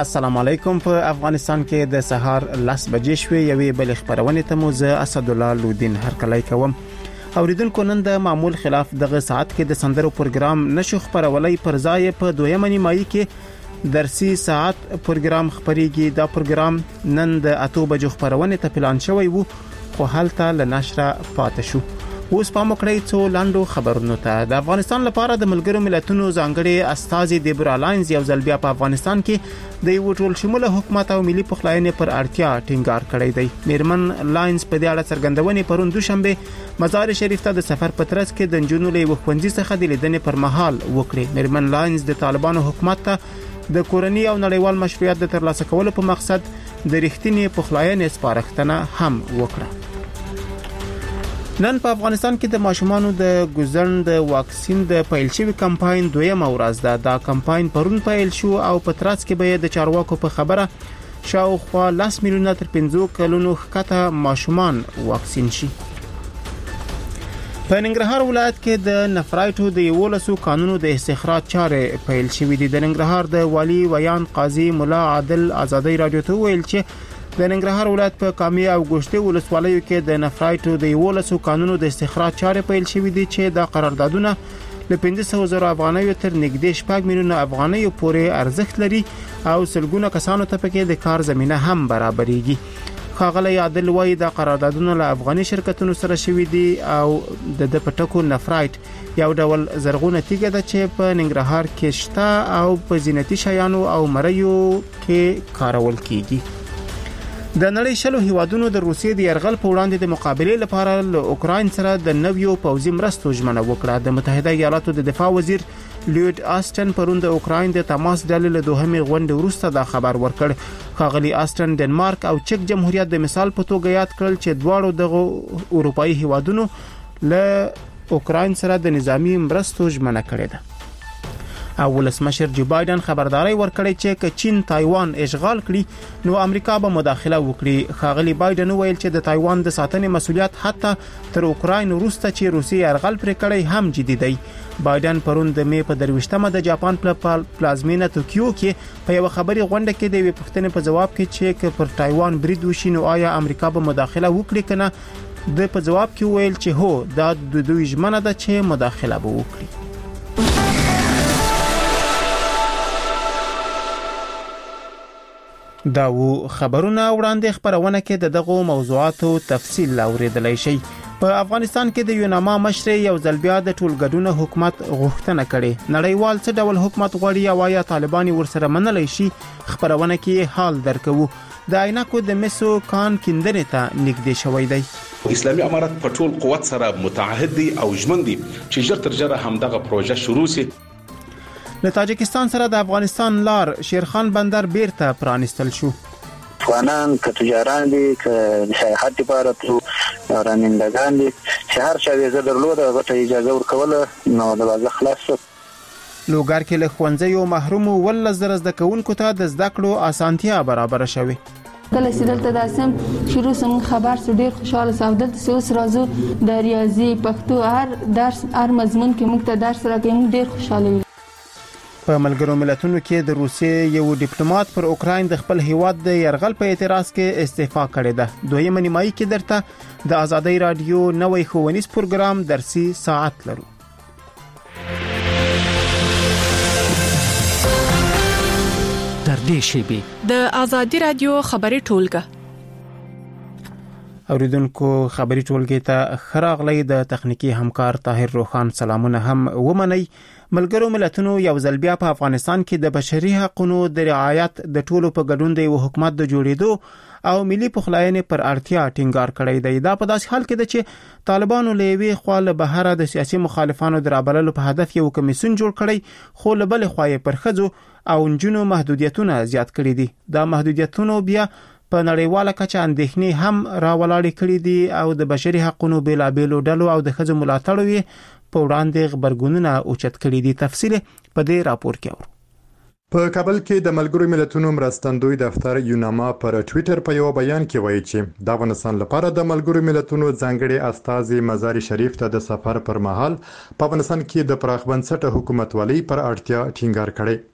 السلام علیکم. په افغانستان کې د سهار 10 بجې شوې یوې بل خبرونه ته مو زه اسد الله لودین هرکلی کوم. اوریدونکو نن د معمول خلاف دغه ساعت کې د سندرو پروګرام نشو خبرولای پر ځای په دویمه نیمایي کې درسي ساعت پروګرام خبريږي. دا پروګرام نن د 8 بجو خبرونه ته پلان شوی وو خو حالته له نشره پاتې شو. اوس په مکړی څو لاندو خبرونو ته. د افغانستان لپاره د ملګرو ملتونو ځانګړي استازي دیبرا لاینز یو ځل بیا په افغانستان کې د یو ټول شموله حکومت او ملي پخلاینې پر اړتیا ټینګار کړی دی. میرمن لاینز په دې اړه څرګندونې پرون دوشنبه مزار شریف ته د سفر په ترڅ کې د جنونو له وخوندي څخه د لیدنې پر مهال وکړي. میرمن لاینز د طالبانو حکومت ته د کورنۍ او نړیوال مشروعیت د ترلاسه کولو په مقصد د رښتینی پخلاینې سپارښتنه هم وکړه. نن په افغانستان کې د ماشومانو د ګوزن د واکسین د پیل شوی کمپاین دویمه ورځ ده. دا کمپاین پرون پیل شو او په ترڅ کې به د چارواکو په خبره شاوخوا 10 میلیونه تر 15 کلونو ښکته ماشومان واکسین شي. په ننګرهار ولایت کې د نفرایټو د 11 قانونو د استخراج چارې پیل شوې دي. د ننګرهار د والی ویان قاضي مولا عادل آزادۍ رادیو ته ویل چې د ننګرهار ولایت په کامی او ګوشتي ولسوالیو کې د نفرایټو د 11 قانونو د استخراج چارې پیل شوې دي چې د قراردادونه له 500,000 افغانیو تر نږدې 6 میلیونه افغانیو پورې ارزښت لري او سلګونه کسانو ته پکې د کار زمينه هم برابرېږي. خاغلی عادل وایي د قراردادونو له افغاني شرکتونو سره شوي دي او د پټکو نفرایټ یو ډول زرغونه تیګه ده چې په ننګرهار کې شته او په زینتي شیانو او مریو کې کارول کیږي. د نړۍ شلو هیوادونو د روسیې د يرغل په وړاندې د مقابله لپاره له اوکراین سره د نویو پوځي مرستو ژمنه وکړه. د متحده ایالاتو د دفاع وزیر لیوډ آسټن پرون د اوکراین د تماس ډلې له دوهمې غونډې وروسته دا خبر ورکړ. خاغلی آسټن ډنمارک او چک جمهوریت د مثال په توګه یاد کړل چې دواړو دغه اروپאי هیوادونو له اوکراین سره د نظامی مرستو ژمنه کړې ده. او ولسمشر جو بایدن خبرداري ورکړی چې که چین تایوان اشغال کړي نو امریکا به مداخله وکړي. خاغلی بایدن ویل چې د تایوان د ساتنې مسولیت حتی تر اوکراین وروسته چې روسیې يرغل پرې کړی هم جدي دی. بایدن پرون د می په 23مه د جاپان پلازمینه توکیو کې په یو خبري غونډه کې د پوښتنې په جواب کې چې پر تایوان برید وشي نو آیا امریکا به مداخله وکړي کنه د په جواب کې ویل چې هو دا د دوی ژمنه ده چې مداخله به وکړي. دا و خبرونه وړاندې خبرونه کې د دغو موضوعاتو تفصیل اوریدلای شي. په افغانستان کې د یوناما مشر یو ځل بیا د ټولګډونه حکومت غوښتنه کړې. نړیوال څه ډول حکومت غواړي او یا طالبان ورسره منلای شي خبرونه کې حال درکو. د عینکو د مسو کان کیندنې ته نږدې شوی دی. اسلامي امارات په ټول قوت سره متعهد دي او ژمن دي چې ژر تر ژره همدغه پروژه شروع شي. له تاجکستان سره د افغانستان لار شیرخان بندر بیرته پرانستل شو. افغانان که تجاران دي که سیاحت لپاره رانندگان دي چې هر چا ویزه درلوده غته اجازه ورکوله نو د بازار خلاص. لوګر کې له ښوونځیو محروم ول زده کوونکو ته د زده کړو اسانتیا برابر شوه. کله چې دلته داسم شروع سم خبر سو ډیر خوشاله سو. دلته اوس راځو د ریاضي پښتو هر درس هر مضمون کې موږ ته درس راکې موږ ډیر خوشاله یو. په ملګرو ملتونو کې د روسیې یو ډیپلوماټ پر اوکراین د خپل هیواد د يرغل په اعتراض کې استعفا کړې ده. دویمه نیمایي کې درته د آزادۍ رادیو نوې ښوونیز پروګرام درسي ساعت لرو. در دې شیبه د آزادۍ رادیو خبري ټولګه اوریدونکو خبري ټولګه ته خراغلی د تخنیکی همکار طاهر روخان سلامونه هم ومني. ملګرو ملتونو یو ځل بیا په افغانستان کې د بشري حقوقو د رعایت د ټولو په ګډون د حکومت د جوړېدو او ملي پخلاینې پر اړتیا ټینګار کړی دی. دا په داسې حال کې ده چې طالبانو لوي خپل بهره د سیاسي مخالفانو درابللو په هدف یو کمیسیون جوړ کړی خو له بل خوا پر خځو او جنونو محدودیتونه زیات کړی دي. دا محدودیتونه بیا په نړیواله کچه اندېښنې هم راولاړې کړې دي او د بشري حقوقو بیلابېلو ډلو او د خځو ملاتړ په وړاندې خبرګونونه اوچت کړي دي. تفصیل په دې راپور کې اورو. په کابل کې د ملګرو ملتونو مرستندوی دفتر یوناما پر ټوئیټر په یو بیان کې وایي چې د افغانستان لپاره د ملګرو ملتونو ځانګړي استازي مزار شریف ته د سفر پر مهال په افغانستان کې د پراخ بنسټه حکومتولۍ پر اړتیا ټینګار کړي.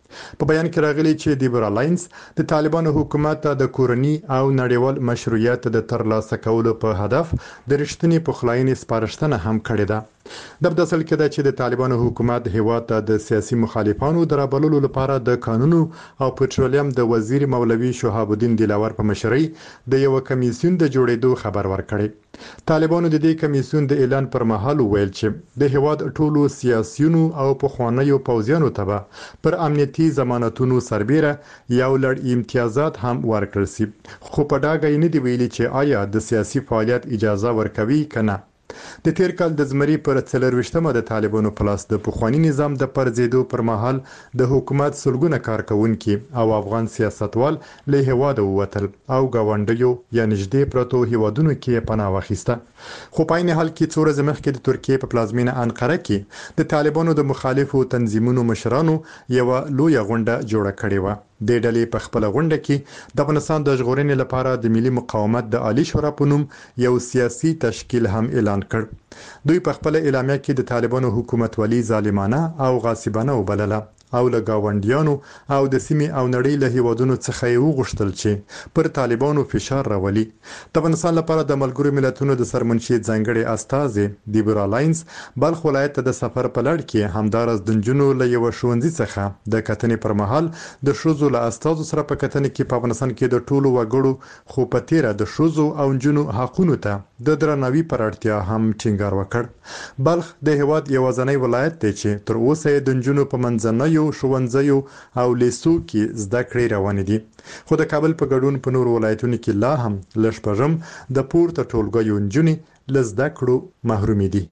په بیان کې راغلي چې لیبرال الاینس د طالبانو حکومت ته د کورني او نړیوال مشروعیت د ترلاسه کولو په هدف د رښتینی پخلاینې سپارښتنه هم کړې ده. د بدسل کې ده چې د طالبانو حکومت هیواد ته د سیاسي مخالفانو درابلولو لپاره د قانونو او پټرولیم د وزیر مولوي شهاب الدین دلاور په مشرۍ د یو کمیسیون د جوړېدو خبر ورکړی. طالبانو د دې کمیسیون د اعلان پر مهال ویل چې د هیواد ټولو سیاسيونو او پخوانیو پوځیانو ته پر امنیتي ضمانتونو سربېره یو لړ امتیازات هم ورکړل شي، خو په ډاګه نه دی ویلي چې آیا د سیاسي فعالیت اجازه ورکوي کنه. د تیر کال د زمري پر 24مه د طالبانو پلاس د پخوانی نظام د پرځېدو پر مهال د حکومت سلګونه کارکونکو او افغان سیاستوال له هیواده ووتل او گاونډیو یا نږدې پروتو هیوادونو کې پناه واخیسته. خو په عین حال کې څو ورځې مخکې د ترکیې په پلازمینه انقره کې د طالبانو د مخالفو تنظیمونو مشرانو یو لوی غونډه جوړه کړې و. د ډلې په خپل غونډه کې د افغانستان د ژغورنې لپاره د ملي مقاومت د عالی شورا په نوم یو سیاسي تشکیل هم اعلان کړ. دوی په خپل اعلامیه کې د طالبانو حکومت ولي ظالمانه او غاصبانه وبلله او له گاونډیانو او د سیمې او نړۍ له هیوادونو څخه یې وغوښتل چې پر طالبانو فشار راولي. د افغانستان لپاره د ملګرو ملتونو د سرمنشي ځانګړي استازي لیبرال الاینس بلخ ولایت ته د سفر په لړ کې همدارس د نجونو له یو ښوونځي څخه د کتنې پر مهال د شوزو له استازو سره په کتنې کې په افغانستان کې د ټولو وګړو خو په تیره د شوزو او نجونو حقوقو ته د درناوي پر اړتیا هم ټینګار وکړ. بلخ د هیواد یو ځنی ولایت دی چې تر اوسه د نجونو په منځنۍ ښوونځیو او لیسو کې زده کړې روانې دي، خو د کابل په ګډون په نور ولایتونو کې لا هم لږ پرم د پورته ټولګیو نجونې له زده کړو محرومې دي.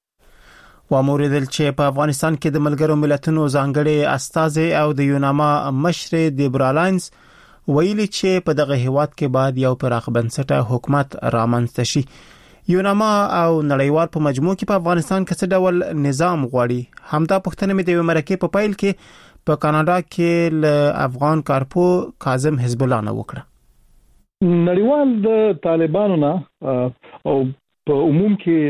واموریدل چې په افغانستان کې د ملګرو ملتونو ځانګړي استازي او د یوناما مشر لیبرال الاینس ویلي چې په دغه هیواد کې باید یو پراخ بنسټه حکومت رامنځته شي. یوناما او نړیوال په مجموع کې په افغانستان کې څه ډول نظام غواړي؟ همدا پوښتنه مې د مرکه په پیل کې په کاناډا کې له افغان کارپو کاظم حزب الله نه وکړه. نړیوال د طالبانو نه او په عموم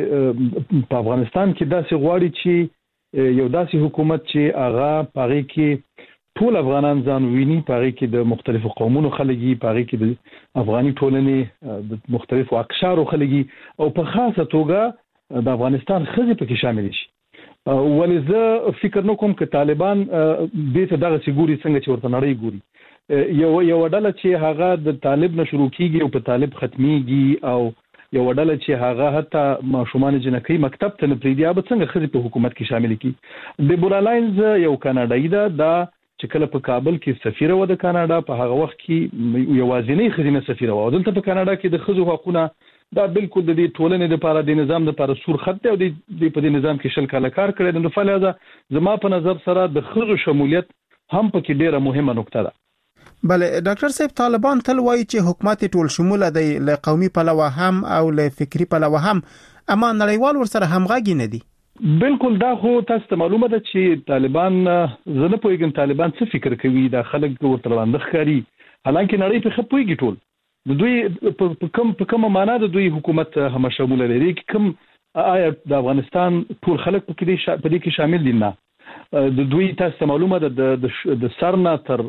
کې په افغانستان کې داسې غواړي چې یو داسې حکومت چې هغه پاره کې ټول افغانان ځان ویني، پاره کې د مختلفو قومونو خلګي، پاره کې د افغاني ټولنې د مختلفو اقشارو خلګي او په خاصه توګه د افغانستان خزي پکې شامل شي. ولې زه فکر نکوم چې طالبان دې ته دغه سګوري څنګه چې ورته نړۍ ګوري. یو ډله چې هغه د طالب نه شروع کیږي او په طالب ختميږي او یو ډله چې هغه حتی ماشومان جنکۍ مکتب ته نه پریدي، به څنګه خزي په حکومت کې شامل کی. لیبرال الاینس یو کاناډایي ده چې کله په کابل کې سفیر و د کاناډا په هغه وخت کې یوازینی خزینه سفیر و. دلته په کاناډا کې د خزو حقوقونه دا بالکل د دې ټولنې لپاره د نظام لپاره سور خط دی او د په دې نظام کې شل کاله کار کړی. نو فلزا زما په نظر سره د خزو شمولیت هم پکې ډیره مهمه نقطه ده. بله ډاکټر صاحب، طالبان تل وایي چې حکومت ټول شموله دی، له قومي پلوه هم او له فکری پلوه هم، اما نړیوال ورسره همغږي نه دي. بالکل دا خو تاسو ته معلومه ده چې طالبان زه نه پوهیږم طالبان څه فکر کوي، دا خلک ورته وړاندې ښکاري، حالانکه نړۍ په خپويږي ټول د دوی په کومه معنا د دوی حکومت هم شامل لري. کوم آیا د افغانستان ټول خلک په دې کې شامل دي؟ نه، د دوی تاسو ته معلومه ده د سرنا تر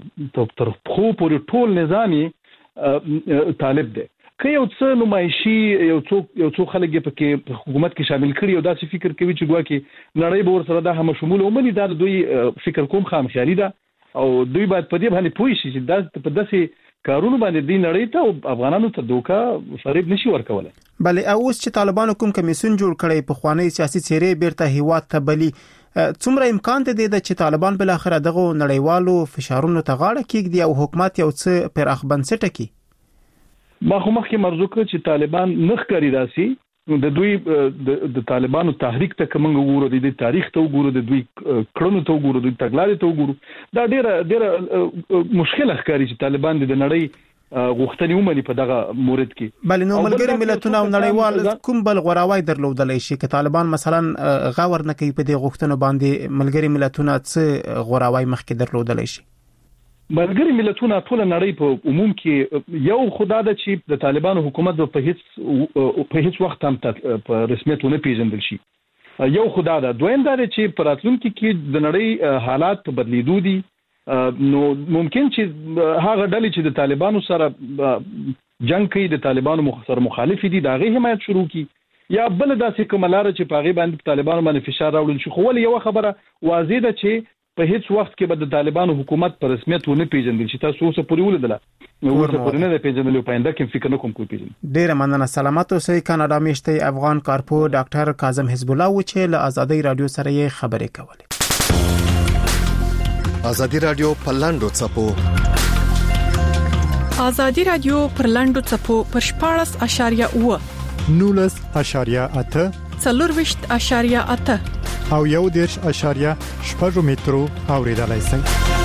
خو پورې ټول نظامی طالب دی. که یو څه نمایشي یو څو خلک په حکومت کې شامل کړي او داسې فکر کوي چې ګواکې نړۍ به ورسره دا هم شمول ومني، دا دوی فکر کوم خامخیالي ده او دوی باید په دې باندې پوه شي چې دا په داسې کارونو باندې د نړۍ ته او افغانانو ته دوکا فریب نشي ورکولای. بله، اوس چې طالبانو کوم کمیسیون جوړ کړی په خوانی سیاسي څیرې بیرته هیواد ته بلی، څومره امکان دی چې طالبان بل اخر دغه نړیوالو فشارونو ته غاړه کېږدي او حکومت یو څه پر اخبنسټه کی؟ ما خو مخکې مرزو کړ چې طالبان نخ کاری داسي د دوی د طالبانو تحریک ته کوم وګورو، د تاریخ ته وګورو، د دوی کړنو ته وګورو، د تګلارې ته وګورو، دا ډیره مشکله ښکاري چې طالبان د نړۍ غوښتنې ومني په دغه مورد کې. بل نو ملګری ملتونه او نړیوال کوم بل غوراوی درلودلای شي چې طالبان مثلا غور نه کوي په دې غوښتنو باندې؟ ملګری ملتونه څه غوراوی مخکې درلودلای شي؟ ملګری ملتونه ټول نړۍ په عموم کې یو خدا ده چې د طالبانو حکومت په هیڅ وخت هم په رسمیت نه پیژندل شي. یو خدا ده. دویم دا چې په راتلونکي کې د نړۍ حالات په بدلیدو دي نو ممکن چې هغه ډلې چې د طالبانو سره جنگ کوي د طالبانو سره مخالف دي دا غي حمایت شروع کی یا بل داسې کوم لار چې پاغي باندې طالبانو باندې فشار راوړل شي. خو ول یو خبره واضح ده چې په هیڅ وخت کې به د طالبانو حکومت پر رسمیت ونه پیژندل شي. تاسو اوس پورې ولدله نو اوس پورې نه پیژندل په انده کې فکر نه کوم کوی پیژن. ډیر مننه. سلامات اوسئ. کاناډا میشته افغان کارپو ډاکټر کاظم حزب الله و چې له ازادي رادیو سره یې خبرې کولې. ازادي رادیو په لاندو چپو ازادي رادیو پر لاندو چپو پر 14.9 19.8 4.8 او 1.8 مترو اوریدلای شئ.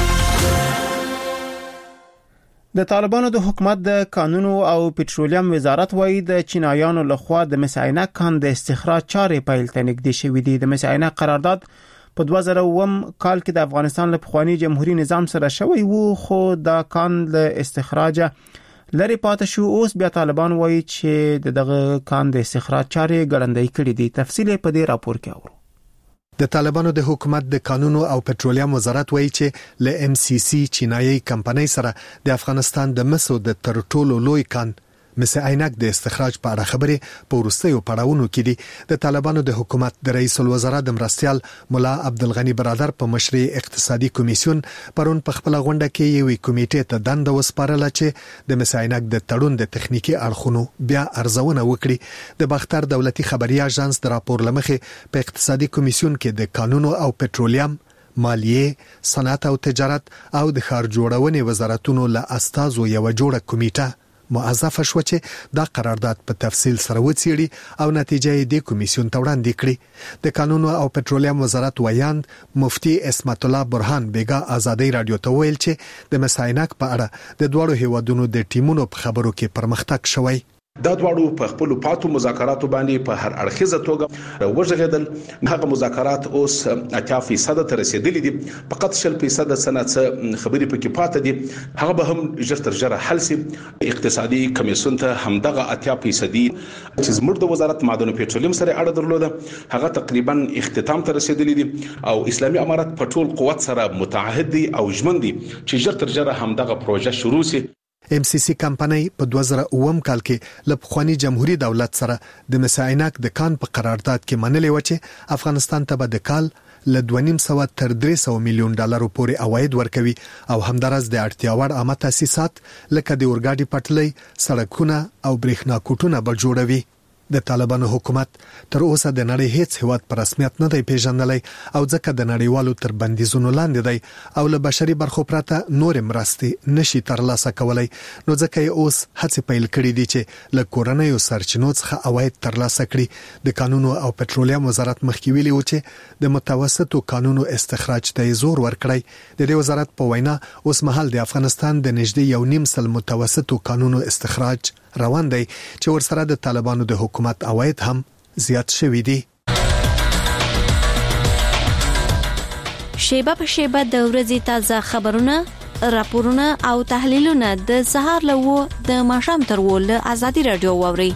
د طالبانو د حکومت د قانون او پټرولیم وزارت وايي د چینایانو لخوا د مسعینک کان د استخراج چارې پیل ته نږدې شوې دي. د مسعینک قرارداد په 2009 کال کې د افغانستان له پخوانی جمهوریت نظام سره شوی وو، خو دا کان له استخراج لری پاتې شو. اوس بیا طالبان وایي چې دغه کان د استخراج چارې ګړندۍ کړې دي. تفصیل په دې راپور کې اورو. د طالبانو د حکومت د قانون او پټرولیم وزارت وایي چې ل ام سی سی چینایي کمپنۍ سره د افغانستان د مسو د تر ټولو لوی کان مسه عینک د استخراج په اړه خبرې په وروستیو پړاوونو کې دي. د طالبانو د حکومت د رئیس الوزرا د مرستيال مولا عبدالغنی برادر په مشرۍ اقتصادي کمیسیون پرون په خپل غونډه کې یوې کمیټې ته دنده وسپارله چې د مسه عینک د تړون د تخنیکی اړخونو بیا ارزونه وکړي. د باختر دولتي خبري اژانس د راپور لمخې په اقتصادي کمیسیون کې د قانون او پټرولیم، مالیه، صنعت او تجارت او د ښار جوړونې وزارتونو له استازو یو جوړه کمیټه موظفه شو چې دا قرارداد په تفصیل سره وڅېړي او نتیجه یې د کمیسیون ته وړاندې کړي. د قانون او پټرولیم وزارت ویاند مفتي اسمت الله برهان بیگا ازادي رادیو ته ویل چې د مساینک په اړه د دوړو هیوادونو د ټیمونو په خبرو کې پرمختګ شوی. دا دواړو په خپل پاتو مذاکراتو باندې په هر اړخیزه توګه وژغېدل. هغه مذاکرات اوس 80% ته رسیدلي دي. فقط 0% سنت خبرې پکې پاتې دي. هغه به هم ژر ژر حل شي. اقتصادي کمیسیون ته همدغه 80% چې زموږ د وزارت معدن او پټرولیم سره اړه درلوده هغه تقریبا اختتام ته رسیدلي دي او اسلامي امارات په ټول قوت سره متعهد دي او ژمن دي چې ژر همدغه پروژه شروع شي. ام سی سی کمپنۍ په 2009 کال کې له پخوانی جمهوریت دولت سره د مساینک د کان په قرارداد کې منلې و چې افغانستان ته به د کال له 2.5 تر 300 میلیون ډالرو پورې عواید ورکوي او همدارس د اړتیا وړ عامه تاسیسات لکه د اورګاډي پټلۍ، سړکونه او برېښنا کوټونه به جوړوي. د طالبانو حکومت تر اوسه د نړۍ هیڅ هیواد په رسمیت نه دی پیژندلی او ځکه د نړیوالو تر بندیزونو لاندې دی او له بشري برخو پرته نور مرستې نشي ترلاسه کولای. نو ځکه یې اوس هڅې پیل کړې دي چې له کورنیو سرچینو څخه عواید ترلاسه کړي. د قانون او پټرولیم وزارت مخکې ویلي و چې د متوسطو کانونو استخراج ته زور ورکړی. د دې وزارت په وینا اوس مهال د افغانستان د نږدې 1.5 متوسطو کانونو استخراج روان دی چې ورسره د طالبانو د حکومت عواید هم زیات شوي دي. شیبه په شیبه د ورځې تازه خبرونه، راپورونه او تحلیلونه د سهار له و د ماښام تر و له ازادي رادیو واوري.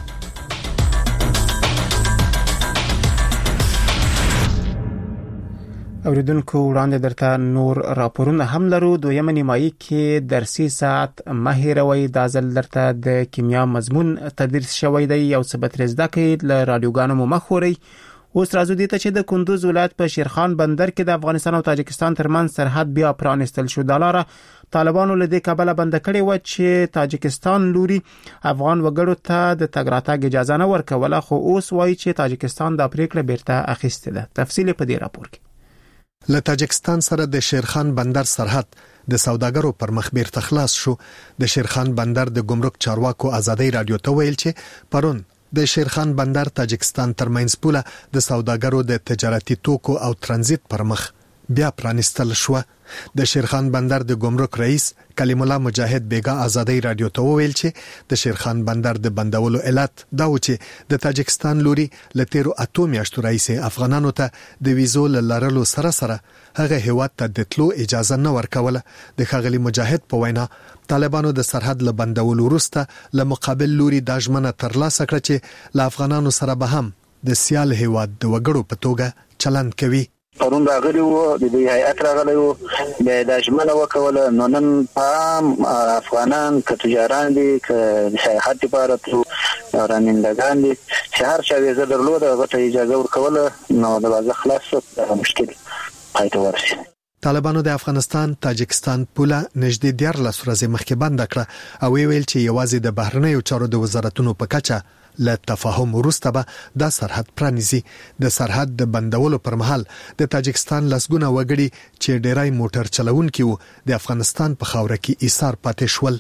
اوریدونکو وړاندې درته نور راپورونه هم لرو. دویمه نیمایي کې درسي ساعت مهیروي د ځل درته د کیمیا مضمون تدریس شوی دی. یو څه به تر زده کوي له رادیوګانو مو مخوري. اوس راځو دي ته چې د کندوز ولایت په شیرخان بندر کې د افغانستان او تاجکستان ترمنځ سرحد بیا پرانستل شو. د لاره طالبانو له دې کبله بند کړي و چې تاجکستان لوري افغان وګړو ته د تګ راتګ اجازه نه ورکوله، خو اوس وایي چې تاجکستان دا پریکړه بیرته اخیسته ده. تفصیل په دې راپور کې. له تاجکستان سره د شیرخان بندر سرحد د سوداګرو پر مخ بیرته خلاص شو. د شیرخان بندر د ګمرک چارواکو ازادي رادیو ته ویل چې پرون د شیرخان بندر تاجکستان ترمنځ پوله د سوداګرو د تجارتي توکو او ترانزیت پر مخ بیا پرانستل شو. د شیرخان بندر د ګمرک رئیس کلیم الله مجاهد بیگا ازادي رادیو ته ویل چې د شیرخان بندر د بندولو علت دا و چې د تاجکستان لوري ل 13 میاشتو رئیس افغانانو ته د ویزو لرلو سره هغه هیواد ته د تلو اجازه نه ورکوله. د خغلی مجاهد په وینا طالبانو د سرحد له بندولو وروسته له مقابل لوري د ژمنه ترلاسه کړ چې له افغانانو سره به هم د سیال هیواد د وګړو په توګه چلند کوي. پرون راغلی وو د دې هیئت راغلی وو د ژمنه وکوله نو نن افغانان که تجاران دي که سیاحت لپاره تلو رانندگان دي چې هر چا ویزه درلوده هغه ته اجازه ورکوله نو د بازار خلاص مشکل پای ته ورسېد. طالبانو د افغانستان تاجکستان پوله نږدې 14 ورځې مخکې بند کړه او ویل چې یوازې د بهرنیو چارو د وزارتونو په کچه له تفاهم وروسته به د سرحد پرانیزي. د سرحد د بندولو پر مهال د تاجکستان لسګونه وګړي چې ډیرای موټر چلوونکي وو د افغانستان په خاوره کې ایثار پاتې شول.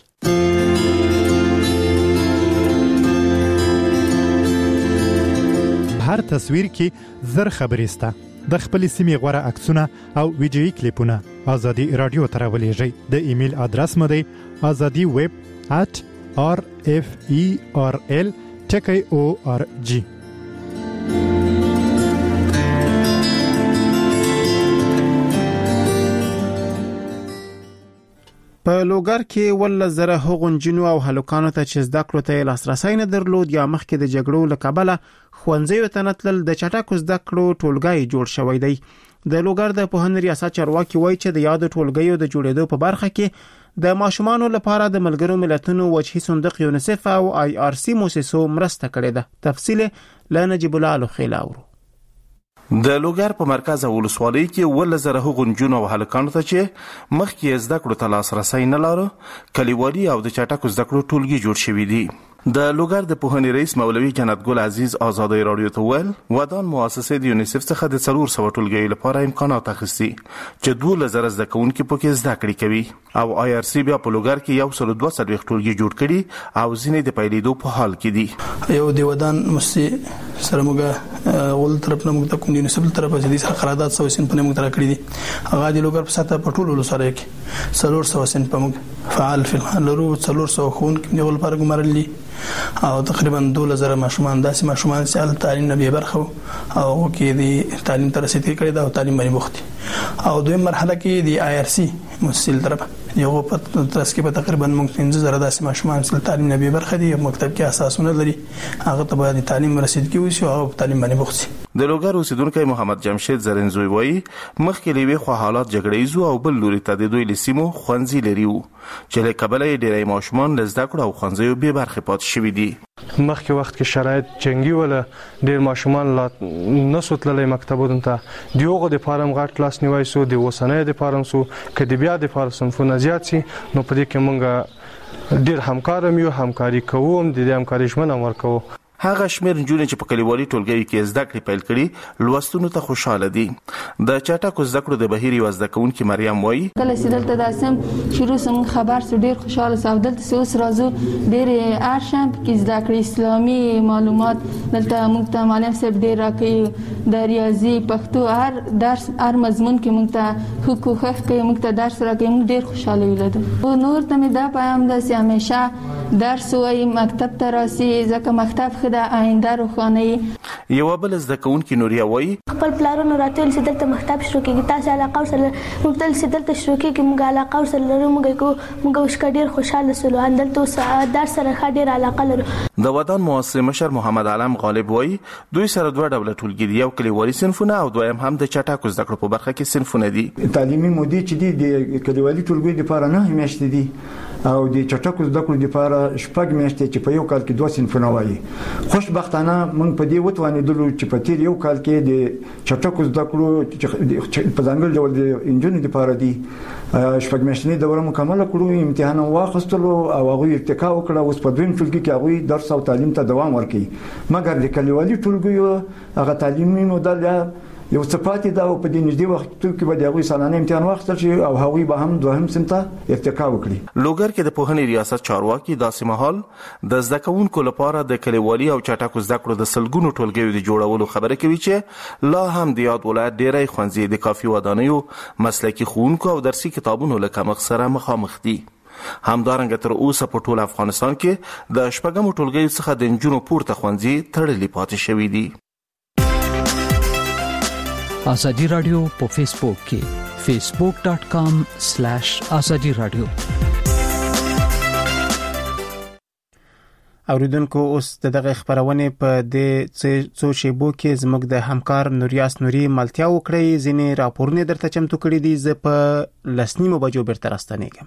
هر تصویر کې زر خبرې سته. د خپل سیمې غوړه عکسونه او ویډیويي کلیپونه ازادي رادیو ته راولېږئ. د ایمیل ادرس مو دی azadi@rferl.org. په لوګر کې ول زره هغونجنو او هلوکانو ته چې زده کړو ته لاسرسي نه درلود یا مخکې د جګړو لکبله خوندزیو ته نتلل د چټکو زده کړو ټولګای جوړ شوی دی. د لوګر د پوهنې ریاست چارواکي وایي چې د یاد ټولګیو د جوړېدو په برخه کې د ماشومانو لپاره د ملګرو ملتونو وجهي صندوق یونیسف او IRC موسسو مرسته کړې ده. تفصیل له نجیب الله لخیلاورو. د لوګر په مرکز ولسوالۍ کې ول زره غونجونو او هلکانو ته چې مخکې زده کړو ته لاسرسي نه لرو کلیوالي او د چټکو زده کړو ټولګي جوړ شوی دی. د لوګر د پوهنې رئیس مولوي جنت ګل عزیز آزادي رادیو ته ویل ودان مؤسسې د یونیسف څخه د 400 ټولګي لپاره امکانات اخیستي چې 2000 زده کوونکي پکې زده کړې کوي او IRC بیا په لوګر کې 122 ټولګي جوړ کړي او ځینې د پیلېدو په حال کې دي. یو د ودان مستي سره موږ ول طرف نه موږ ته کوم یونیسف طرف څخه د قرارداد 100 سن په موږ تر کړی دي. هغه د لوګر په ساته په ټولو سره کې 400 سن په موږ فعال فلحال لرو 400 خون کې یو لپاره ګمرلي او تقریبا 2000 ماشومان داسې ماشومان چې تعلیم نه به برخه او کې دي تعلیم تر رسیدګي کړی دا تعلیم باندې وخت او دویم مرحله کې د IRC مسل طرف یو په ترڅ کې په تقریبا موږ 15000 داسې ماشومان چې تعلیم نه به برخه دي مکتب کې اساسونه لري هغه ته باندې تعلیم رسیدګي وشي او تعلیم باندې وخت. د لوګر اوسیدونکو محمد جمشید زرنزوی وایي مخکې لوي خو حالات جګړې او بل لوري ته د دوی لسیمو خوندزي لري چې له کبله ډېرای ماشومان لزده کړو او خوندزي به برخه پات شوی دي. مخکې وخت کې شرایط جنگي ولا ډېر ماشومان نسوتللې مکتبونو ته دیوغه د فارم غاټ کلاس نیوي سو د وسنۍ د فارم سو کدی بیا د فارم صنفونه زیات سي نو په دې کې مونږ ډېر همکارم یو همکاري کوم د دې همکاري ژمنه ورکو. هغه شمیر نجونې چې په کلیوالي ټولګي کې زده کړې پیل کړي لوستونو ته خوشاله دي. د چټکو زده کړو د بهیر یو زده کوونکی مریم وایي کله چې دلته داسم شروع سم خبر سو ډیر خوشاله سو دلته اوس راځو ډیر ارشم کې زده کړې اسلامي معلومات دلته موږ ته معلم صاحب ډیر راکې د ریاضي پښتو هر درس هر مضمون کې موږ ته حقوق کې موږ ته درس راکې موږ ډیر خوشاله ولیدو. نور ته مې دا پیغام ده چې همیشه درس وای مکتب ته راسي ځکه مکتب د آینده روښانه یو بل زده کوونکی نوریا وایي خپل پلانونه راتل چې دلته مکتب شروع کیږي تاسو علاقه سره موږ دلته دلته شروع کیږي موږ علاقه سره لرو موږ ډیر خوشاله سولو دلته درس سره ډیر علاقه لرو. د ودان مؤسسه مشر محمد علم غالب وایي دوی سره دوه ډول ټولګي دي یو کلیوالي صنفونه او دویم هم د چټکو زده کړو په برخه کې صنفونه دي. تعلیمي مودې چې دي د کلیوالي ټولګي لپاره نه میاشتې دي او د چټکو زده کړو لپاره شپږ میاشتې چې په یو کال کې 2 صنفونه وایي. خوشبختانه موږ په دې وتوانېدلو چې په تیر یو کال کې د چټکو زده کړو په ځانګړي ډول د انجونې لپاره دي شپږ میاشتې دوره مکمل کړو امتحان واخیستلو او هغه ارتقا وکړه اوس په دویم ټولګي کې هغه درس او تعلیم ته دوام ورکړي مګر د کلیوالي ټولګیو هغه تعلیمي مودل یو صفاتي دا په دې نږدې وخت کې به د هغه سالانه امتحان واخیستل شي او هغه به هم دوهم سمته ارتقا وکړي. لوګر کې د پوهنې ریاست چارواکي داسې مهال د زده کوونکو لپاره د کلیوالي او چټکو زده کړو د سلګونو ټولګیو د جوړولو خبره کوي چې لا هم د یاد ولایت ډېرای ښوونځي د کافي ودانیو مسلکي ښوونکو او درسي کتابونو له کمښت سره مخامخ دي. همدارنګه تر اوسه په ټول افغانستان کې د شپږمو ټولګیو څخه د نجونو پورته ښوونځي تړلي پاتې شوي دي. آزادی رادیو په فیسبوک کې facebook.com/azadi radio اوریدونکو اوس دغه خبرونه په دې څو شیبو کې زموږ د همکار نوریاس نوري ملتیا وکړي ځینې راپورونه درته چمتو کړي دي ز په لسنیمو بجو بیرته راستنېږم.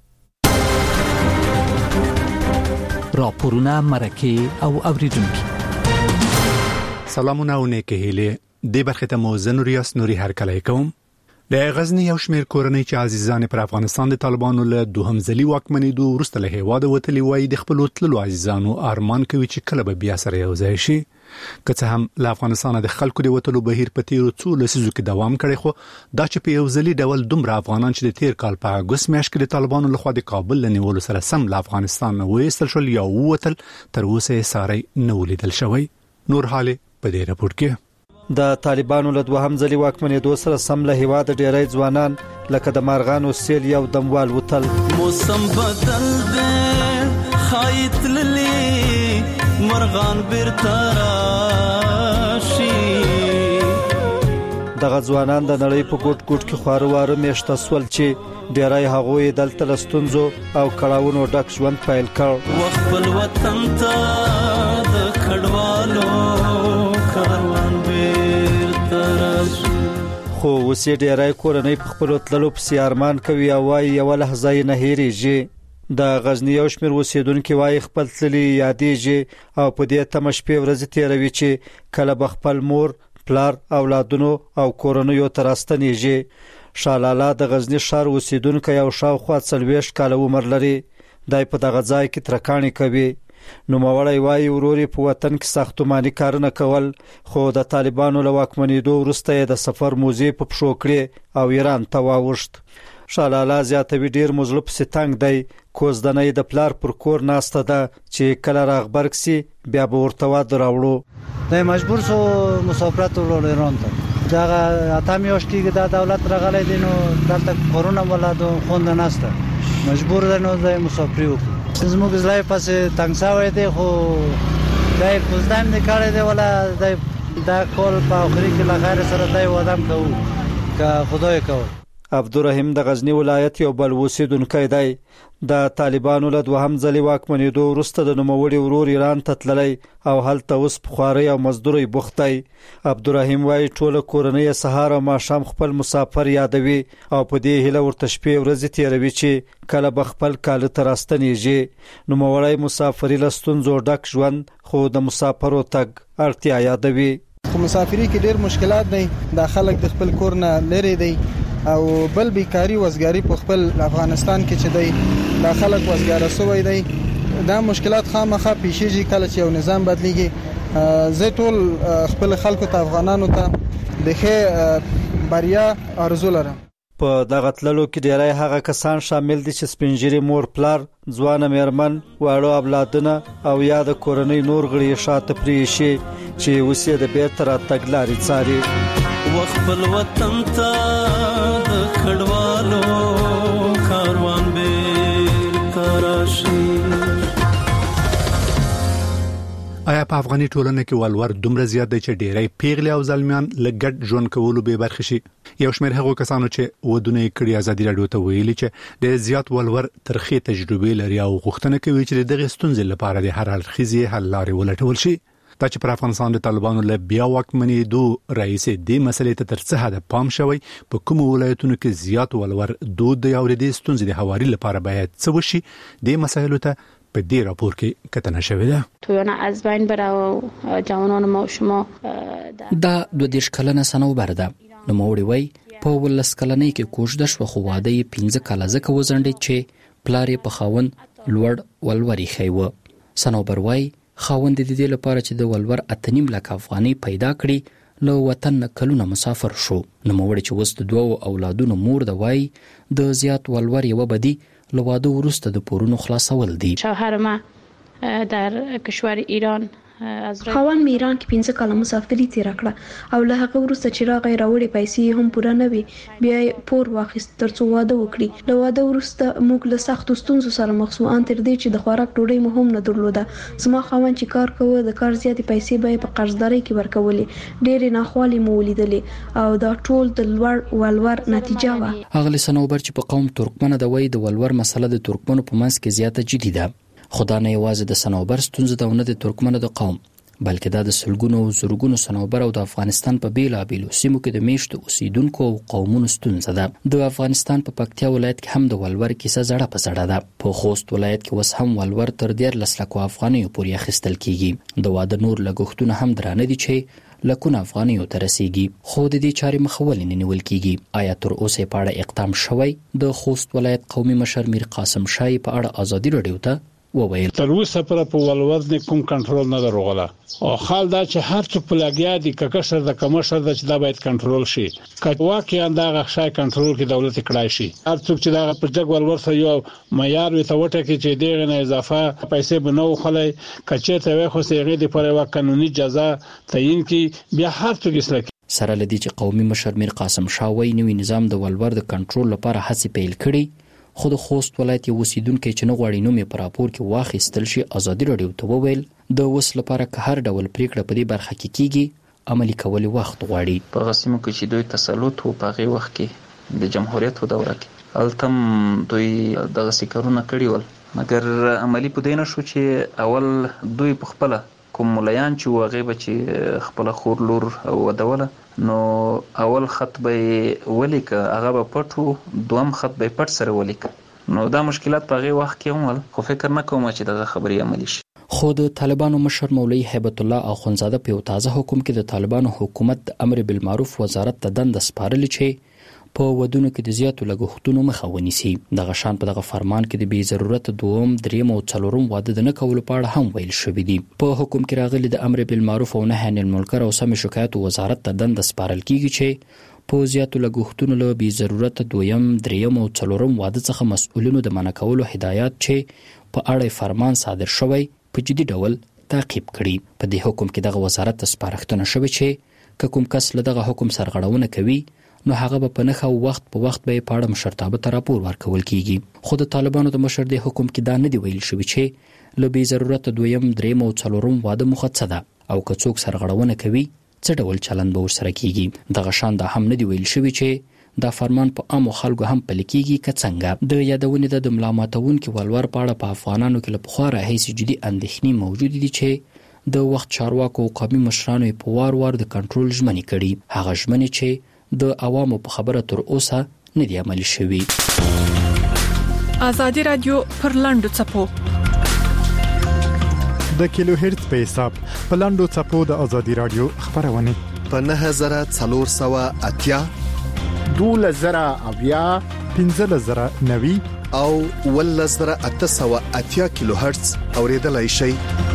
راپورونه مرکه او اوریدونکو سلامونه او نیکه هیله د برخه ته مو نوریاس نوري هر کله کوم. د غزنی یو شمیر کورنۍ چې عزیزان پر افغانستان د طالبانو له دوهم ځلي واکمنېدو وروسته له هیواده وتلي وای د خپل تللو عزیزانو ارمان کوي چې کله به بیا سره یو ځای شي. که څه هم له افغانستان د خلکو د وتلو بهیر په تیرو څو لسیزو کې دوام کړی خو دا چې په یو ځلي ډول دومره افغانان چې د تیر کال په اګوست میاشت کې د طالبانو لخوا د کابل له نیولو سره سم له افغانستان نه وایستل شول یا ووتل تر اوسه ساري نه ولیدل شوی. نور حاله په دې راپور کې د طالبانو له دوهم ځلي واکمنېدو سره سم له هیواده ډېری ځوانان لکه د مارغانو سیل یو دموال وتل. موسم بدل دی خایت للی مرغان بیرته راشي. دغه ځوانان د نړۍ په ګوټ ګوټ کې خواره میشته سول چې ډېری هغوی دلته له ستونزو او کړاوونو ډک ژوند پیل کړ. خپل وطن ته د کډوالو کاروان خو وسې ډېری کورنۍ په خپلو تللو پسې ارمان کوي او وایي یوه لحظه یې نه هېرېږي. د غزني یو شمېر اوسېدونکي وایي خپل تللي یادېږي او په دې تمه شپې ورځې تېروي چې کله به خپل مور پلار اولادونو او کورنیو ته راستنېږي. شالاله د غزني ښار اوسېدونکی او شاوخوا 40 کاله عمر لري. دی په دغه ځای کې ترکاڼې کوي. نوموړی وایي ورور په وطن کې ساختماني کارونه کول خو د طالبانو له واکمنېدو وروسته یې د سفر موزې په پښو کړې او ایران ته واوښت. شالاله زیاتوي ډېر مو زړه پسې تنګ دی. کوزدنۍ د پلار پر کور ناسته ده چې کله راغبرګ سي بیا به ورته واده راوړو. دی مجبور سو مسافرت ولاړ ایران ته. دغه اته میاشتې کې دا دولت راغلی دی نو دلته کورونه ولادو خوند ناسته مجبور دی نو دی مسافري وکړو. زموږ ځای پسې تنګ شوی دی خو دی کوزدن دی کړی دی ولا دا کول په آخري کې له غیر سره دی ودم کوو که خدای کوو. عبدالرحیم د غزنی ولایت یو بل اوسېدونکی دی. د طالبانو له دوهم ځلي واکمنېدو وروسته د نوموړي ورور ایران ته تللی او هلته اوس په خوارۍ او مزدورۍ بوخت دی. عبدالرحیم وایي ټوله کورنۍ سهار او ماښام خپل مسافر یادوي او په دې هیله ورته شپې ورځې تېروي چې کله به خپل کاله ته راستنېږي. نوموړی مسافري له ستونزو ډک ژوند خو د مسافرو تګ اړتیا یادوي. خو مسافري کې ډېر مشکلات دی. دا خلک د خپل کور نه لرې دی او بل بیکاری وزګاری په خپل افغانستان کې چې دی دا خلک وزګاره سوی دی. دا مشکلات خامخا پیښیږي کله چې یو نظام بدلیږي. زه ټول خپل خلکو ته افغانانو ته د ښه بریا آرزو لرم. په دغه تللو کې ډېری هغه کسان شامل دي چې سپینږیري مور پلار ځوانه میرمن واړه اولادونه او یا د کورنۍ نور غړي شاته پرې شي چې اوس یې د بیرته راتګ لارې څاري. خپل وطن ته د کډوالو کاروان بیرته راشي. آیا په افغاني ټولنه کې ولور دومره زیات دی چې ډېری پیغلې او ځلمیان له ګډ ژوند کولو به برخه شي؟ یو شمېر هغو کسانو چې ودونه یې کړي ازادي راډیو ته ویلي چې ډېر زیات ولور ترخې تجربې لري او غوښتنه کوي چې دغه ستونزې لپاره د هر اړخیزې حل لارې ولټول شي. دا چې پر افغانستان د طالبانو له بیا واکمنېدو رئیس دې مسلې ته تر څه حد پام شوی، په کوم ولایتونو کې زیات ولور دود دی او د دې ستونزې د هواري لپاره باید څه وشي، د مسایلو ته په دې راپور کې کتنه شوې ده. تویونه از بین بره او جوانان ما شما دا 22 کلنه سنوبر ده. نو موړي وای په ولس کلنۍ کې کوژده شو خو واده یې 15 کاله زکه وزنډي چې پلار یې په خاون لوړ ولوري خیوه. سنوبر وای خاوند د دې لپاره چې د ولور 8.5 لک افغاني پیدا کړي له وطن کلونه مسافر شو. نو موړي چې وست دوه اولادونو مور د وای د زیات ولور یو بدی له واده وروسته د پورونو خلاصول دي. شوهر ما در کشور ایران خاوند می ایران کې 15 کاله مسافري تیر کړه او له هغه وروسته چې راغی راوړې پیسې هم پوره نه وي، بیا پور واخیست ترڅو واده وکړي. له واده وروسته موږ له سختو ستونزو سره مخ شو، ان تر دې چې د خوراک ډوډۍ مو هم نه درلوده. زما خاوند چې کار کوي د کار زیاتې پیسې به په قرضدارۍ کې ورکولې. ډېرې ناخوالې مو ولیدلې او دا ټول د لوړ ولور نتیجه وه. اغلی سنوبر چې په قوم ترکمن د وای د ولور مسله د ترکمنو په منځ کې زیاته جدي ده. خدا نه یوازې د صنوبر ستونزه ده نه د ترکمنو د قوم، بلکې دا د سلګونو او زرګونو صنوبر او د افغانستان په بیلابیلو سیمو کې د میشتو اوسیدونکو او قومونو ستونزه ده. د افغانستان په پکتیا ولایت کې هم د ولور کیسه زړه په زړه ده. په خوست ولایت کې اوس هم ولور تر 13 لکو افغانیو پورې اخیستل کیږي. د واده نور لګښتونه هم درانه دي چې لکونه افغانیو ته رسیږي، خو د دې چارې مخول نه نیول کیږي. آیا تر اوسه په اړه اقدام شوی؟ د خوست ولایت قومي مشر میر قاسم شای په اړه ازادي رادیو ته وویل تر اوسه پر په ولور نه کوم کنټرول نه دروغله او حال دا چې هر څوک په لګیا دي ککشر د کمشر د چې دا باید کنټرول شي. که واقعا دا غشای کنټرول کې دولت کړای شي، هر څوک چې دا په ځګ ولور سره یو معیار وي ته وټه کې چې دغه نه اضافه پیسې بنو خلای کچې ته وي خو سیغه د پر وخت قانوني جزا تعیین کی بیا هر څوک اسلام سره لدی چې قومي مشر میر قاسم شاوی نوی نظام د ولور د کنټرول لپاره هڅې پیل کړي، خو د خوست ولایت یو اوسیدونکو چې نه غواړي نوم یې په راپور کې واخیستل شي ازادي رادیو ته وویل د وس لپاره که هر ډول پریکړه په دې برخه کې کیږي عملی کول وخت غواړي. په غسیمو کې چې دوی تسلط او په هغه وخت کې د جمهوریت دوره کې التم دوی دغه سکرونه کړی ول، مګر عملی په دینه شو چې اول دوی په خپل کوم مليان چې واغې بچي خپل خور لور او ودوله نو اول خط به ولیک هغه په پټو دوم خط به پټ سره ولیک، نو دا مشکلات په هغه وخت کې هم خو فکر نه کوم چې دغه خبري عملی شي. خو د طالبانو مشر مولوی هیبت الله اخونزاده په تازه حکم کې د طالبانو حکومت د امر بالمعروف وزارت ته دند سپارل چې په ودونو کې د زیاتو لګښتونو مخه ونیسي. دغه شان په دغه فرمان کې د بی ضرورت دوم دریم او څلورم واده د نه کولو په اړه هم ویل شوی دی. په حکم کې راغلي د امر بالمعروف او نهي عن المنکر او سم شکایت وزارت ته دند سپارل کیږي چې په زیاتو لګښتونو له بی ضرورت دویم دریم او څلورم واده څخه مسؤلینو د منع کولو هدایت چې په اړه فرمان صادر شوی په جدي ډول تعقیب کړي. په دې حکم کې دغه وزارت ته سپارښتنه شوې چې کوم کس له دغه حکم سرغړونه کوي نو هغه به په نخښه وخت په وخت به په اړه مشرتابه ته راپور ورکول کیږي. خو د طالبانو د مشر د حکم کې دا نه دی ویل شوی چې له بی ضرورت دویم دریم او څلورم واده مختص ده او که څوک سرغړونه کوي څه ډول چلند به ورسره کیږي. دغه شان دا هم نه دی ویل شوی چې دا فرمان په عامو خلکو هم پلي کیږي که څنګه. د یادونې د ملا ماتونکو ولور په اړه په افغانانو کې له پخوا راهیسې جدي اندېښنې موجود دي چې د وخت چارواکو او قومي مشرانو په وار د کنټرول ژمنې کړي، هغه ژمنې چې د عوامو په خبره تر اوسه نه دی عملي شوی. ازادي رادیو پر لاندو چپو د کیلو هرتز په حساب په لاندو چپو د ازادي رادیو خبرونه په 9480 2000 1590 او 1880 کیلو هرتز اوریدلای شئ.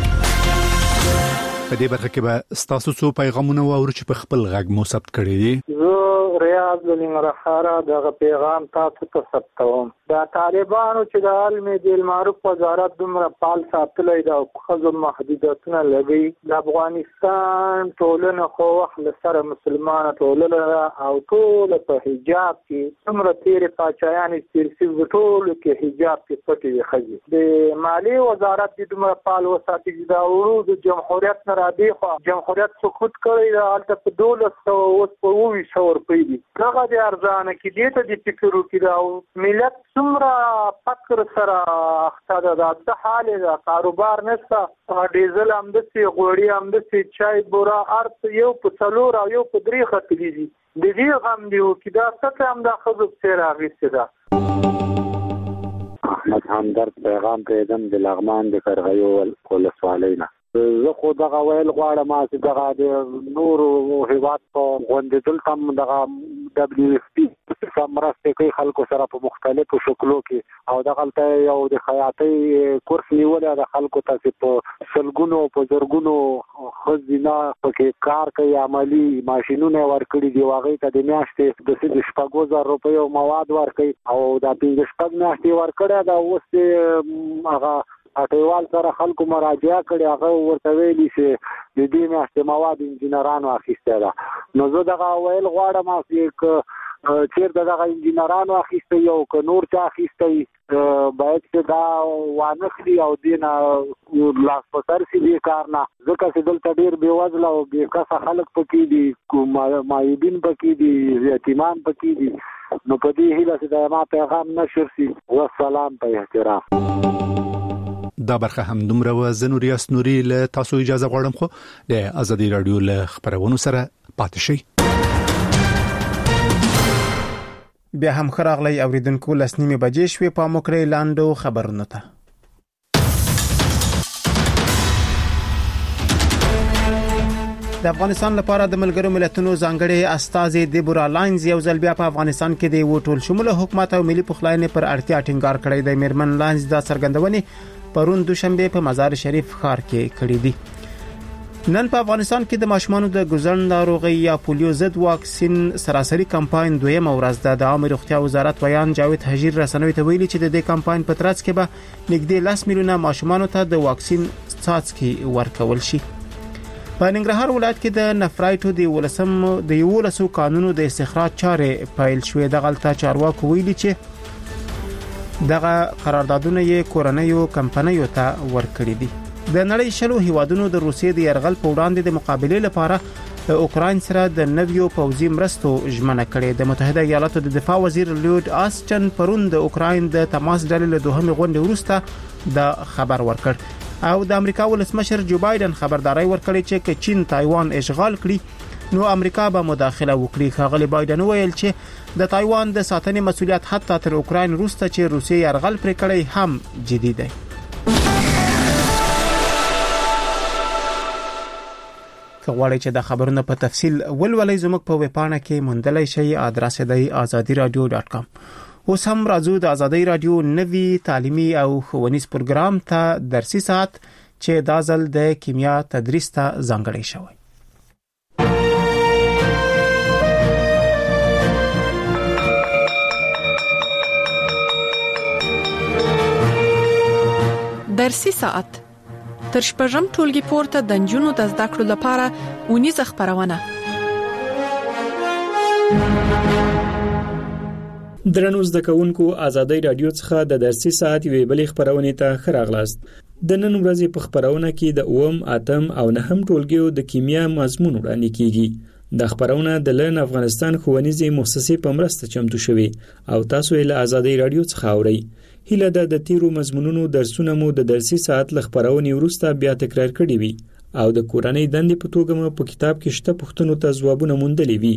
په دې برخه کې به ستاسو څو پیغامونه واورو چې په خپل غږ مو ثبت کړی دي. زه ریاض لنګرهار دغه پیغام تاسو ته ثبتوم. دا طالبانو چې د علم بالمعروف وزارت دومره پال ساتلې دا خو محدودیتونه لګي، د افغانستان ټولنه خو وخت سره مسلمانه ټولنه او ټول په حجاب کې څومره تیر پاچایان سیاسي ټول کې حجاب کې پټي خځې. د مالی وزارت د دومره پال وساتي دا ورو د جمهوریت نه راځي، خو جمهوریت سقوط کړی دا البته په 1200 او په 2000 روپۍ دي. هغه د ارزانه کې دې ته د فکر وکړي دا ملت څومره فقر سره اخته ده، د حال د کاروبار نشته، ډیزل هم د سي غوړي هم د سي چای بورا ارت یو په څلور او یو په درې خطلې دي. د دې هم دی چې دا څه هم د خزو سره اغیسته ده. احمد همدرد پیغام پریدم د لغمان د کرغیو ولسوالینا. زه خو دغه ویل غواړم چې دغه د نور هیواد په غونډېدل تم دغه WFP مرسته کوي خلکو سره په مختلفو شکلو کې او دغه ته یو د خیاطۍ کورس نیول د خلکو ته په سلګونو په زرګونو خزینه پکې کار کوي، عملی ماشينونه ورکړي دی، واغې ته د میاشتې د 6,000 روپۍ مواد ورکړي او د 15 میاشتې ورکړي دا اوس هغه اټیوال سره خلکو مراجعه کړي، هغه ورته ویلي چې د دې میاشتې مواد انجینرانو اخیسته ده. نو زه دغه ویل غواړم چې چیرته دغه انجینرانو اخیسته یو که نور چا اخیسته باید چې دا وانخلي او دینه لاس په سر سي دې کار نه، ځکه چې دلته ډېر بېوزله او بېکسه خلک پکې دي، معیوبین پکې دي، یتیمان پکې دي. نو په دې هیله چې دا ما پیغام نشر سي. والسلام په احترام. دا برخه هم دومره و زنوریاس نوري له تاسو اجازه غواړم خو د ازادي رادیو له خبرونو سره پاتې شئ. بیا هم خراغلی اوریدونکو لسنیمه بجې شوې په موکرې لاندو خبرونه ته. د افغانستان لپاره د ملګرو ملتونو ځانګړي استازي دیبورا لاینز یو ځل بیا په افغانستان کې د وټول شموله حکومت او ملي پخلاینې پر اړتیا ټینګار کړی دی. میرمن لاینز دا څرګندونې پرون دوشنبه په مزار شریف ښار کې کړې دي. نن په افغانستان کې د ماشومانو د ګزن ناروغي یا پولیو ضد واکسین سراسري کمپاین دویمه ورځ ده. د عامه روغتیا وزارت ویان جاوید حجیر رسنوي ته ویلي چې د دې کمپاین په ترڅ کې به نږدې 10 میلیونه ماشومانو ته د واکسین څاڅکي ورکول شي. په ننګرهار ولایت کې د نفرایټو د 11 قانونو د استخراج چارې پیل شوې. د غلطه چارواکو ویلي چې دغه قراردادونه یې کورنیو کمپنیو ته ورکړي دي. د نړۍ شلو هیوادونو د روسیې د يرغل په وړاندې د مقابله لپاره د اوکراین سره د نویو پوځي مرستو ژمنه کړې. د متحده ایالاتو د دفاع وزیر لیوډ آسټن پرون د اوکراین د تماس ډلې له دوهمې غونډې وروسته د خبر ورکړ او د امریکا ولسمشر جو بایدن خبرداري ورکړې چې چین تایوان اشغال کړي نو امریکا به مداخله وکړي. خغلی بایدن ویل چې د تایوان د ساتنې مسولیت حتی تر اوکراین وروسته چې روسیې يرغل پرې کړی هم جدي دی. که غواړئ چې د خبرونو په تفصیل ولولئ زموږ په ویبپاڼه کې موندلای شئ. ادرس دی azadiradio.com. اوس هم راځو د ازادي رادیو نوي تعلیمي او ښوونیز پروګرام ته درسي ساعت چې دا ځل د کیمیا تدریس ته ځانګړی شوی. درسي ساعت تر شپږم ټولګي پورته د نجونو د زده کړو لپاره ونیزه خبرونه. درنو زده کوونکو ازادي رادیو څخه د درسي ساعت یوې بلې خبرونه ته خراغلاست. د نن ورځې په خبرونه کې د اوم اتم او نهم ټولګیو د کیمیا مضمون وړاندې کیږي. د خبرونه د لن افغانستان ښوونیزې مؤسسې په مرسته چمتو شوی او تاسو یې له ازادي رادیو څخه اورئ. هیله ده د تیرو مضمونونو درسونه مو د درسي ساعت له خبرونې وروسته بیا تکرار کړي وي او د کورنۍ دندې په توګه مو په کتاب کې شته پوښتنو ته ځوابونه موندلي وي.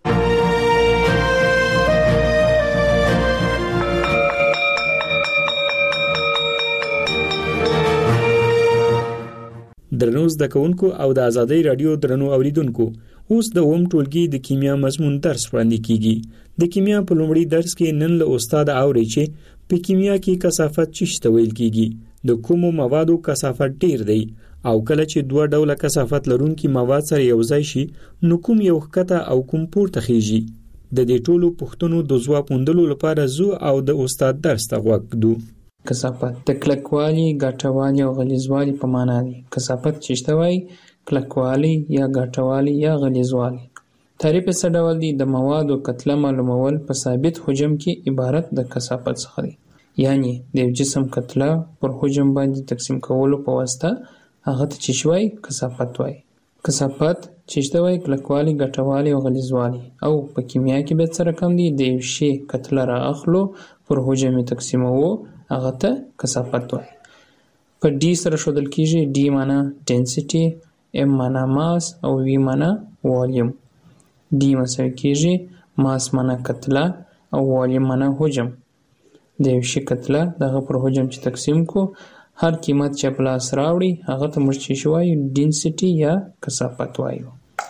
درنو زده کوونکو او د ازادي رادیو درنو اوریدونکو، اوس د اوم ټولګي د کیمیا مضمون درس وړاندې کیږي. د کیمیا په لومړي درس کې نن له استاد اوري چې په کیمیا کې کثافت چیشته ویل کیږي. د کومو موادو کثافت ډیر دی او کله چې دوه ډوله کثافت لرونکي مواد سره یو ځای شي نو کوم یو ښکته او کوم پورته خيږي. د دې ټولو پوښتنو د ځواب موندلو لپاره زو او د استاد درس ته غوږ دو. کثافت د کلکوالي، ګټوالي او غلیظوالي په معنا دی. کثافت چیشته وایي کلکوالي یا ګټوالي یا غلیظوالي. تعریف څه ډول دی؟ د موادو کتله معلومول په ثابت حجم کې عبارت د کثافت څخه دی. یعنی د جسم کتله پر حجم باندې تقسیم کولو په واسطه هغه ته چې شوی کثافت وایي. کثافت چیشته وایي کلکوالي، ګټوالي او غلیظوالي. او په کیمیا کې به څه رقم دی؟ د یو شی کتله را اخلو پر حجم تقسیموو هغه ته کثافت وایي. په ډي سره ښودل کیږي. ډي معنا ډنسټي، ام معنا ماس او وی معنا والیوم. ډي مساوي کیږي ماس معنا کتله او والیوم معنا حجم. د یو شي کتله دغه پر حجم چې تقسیم کو هر قیمت چې په لاس راوړي هغه ته موږ چې شوی ډنسټي یا کثافت وایو.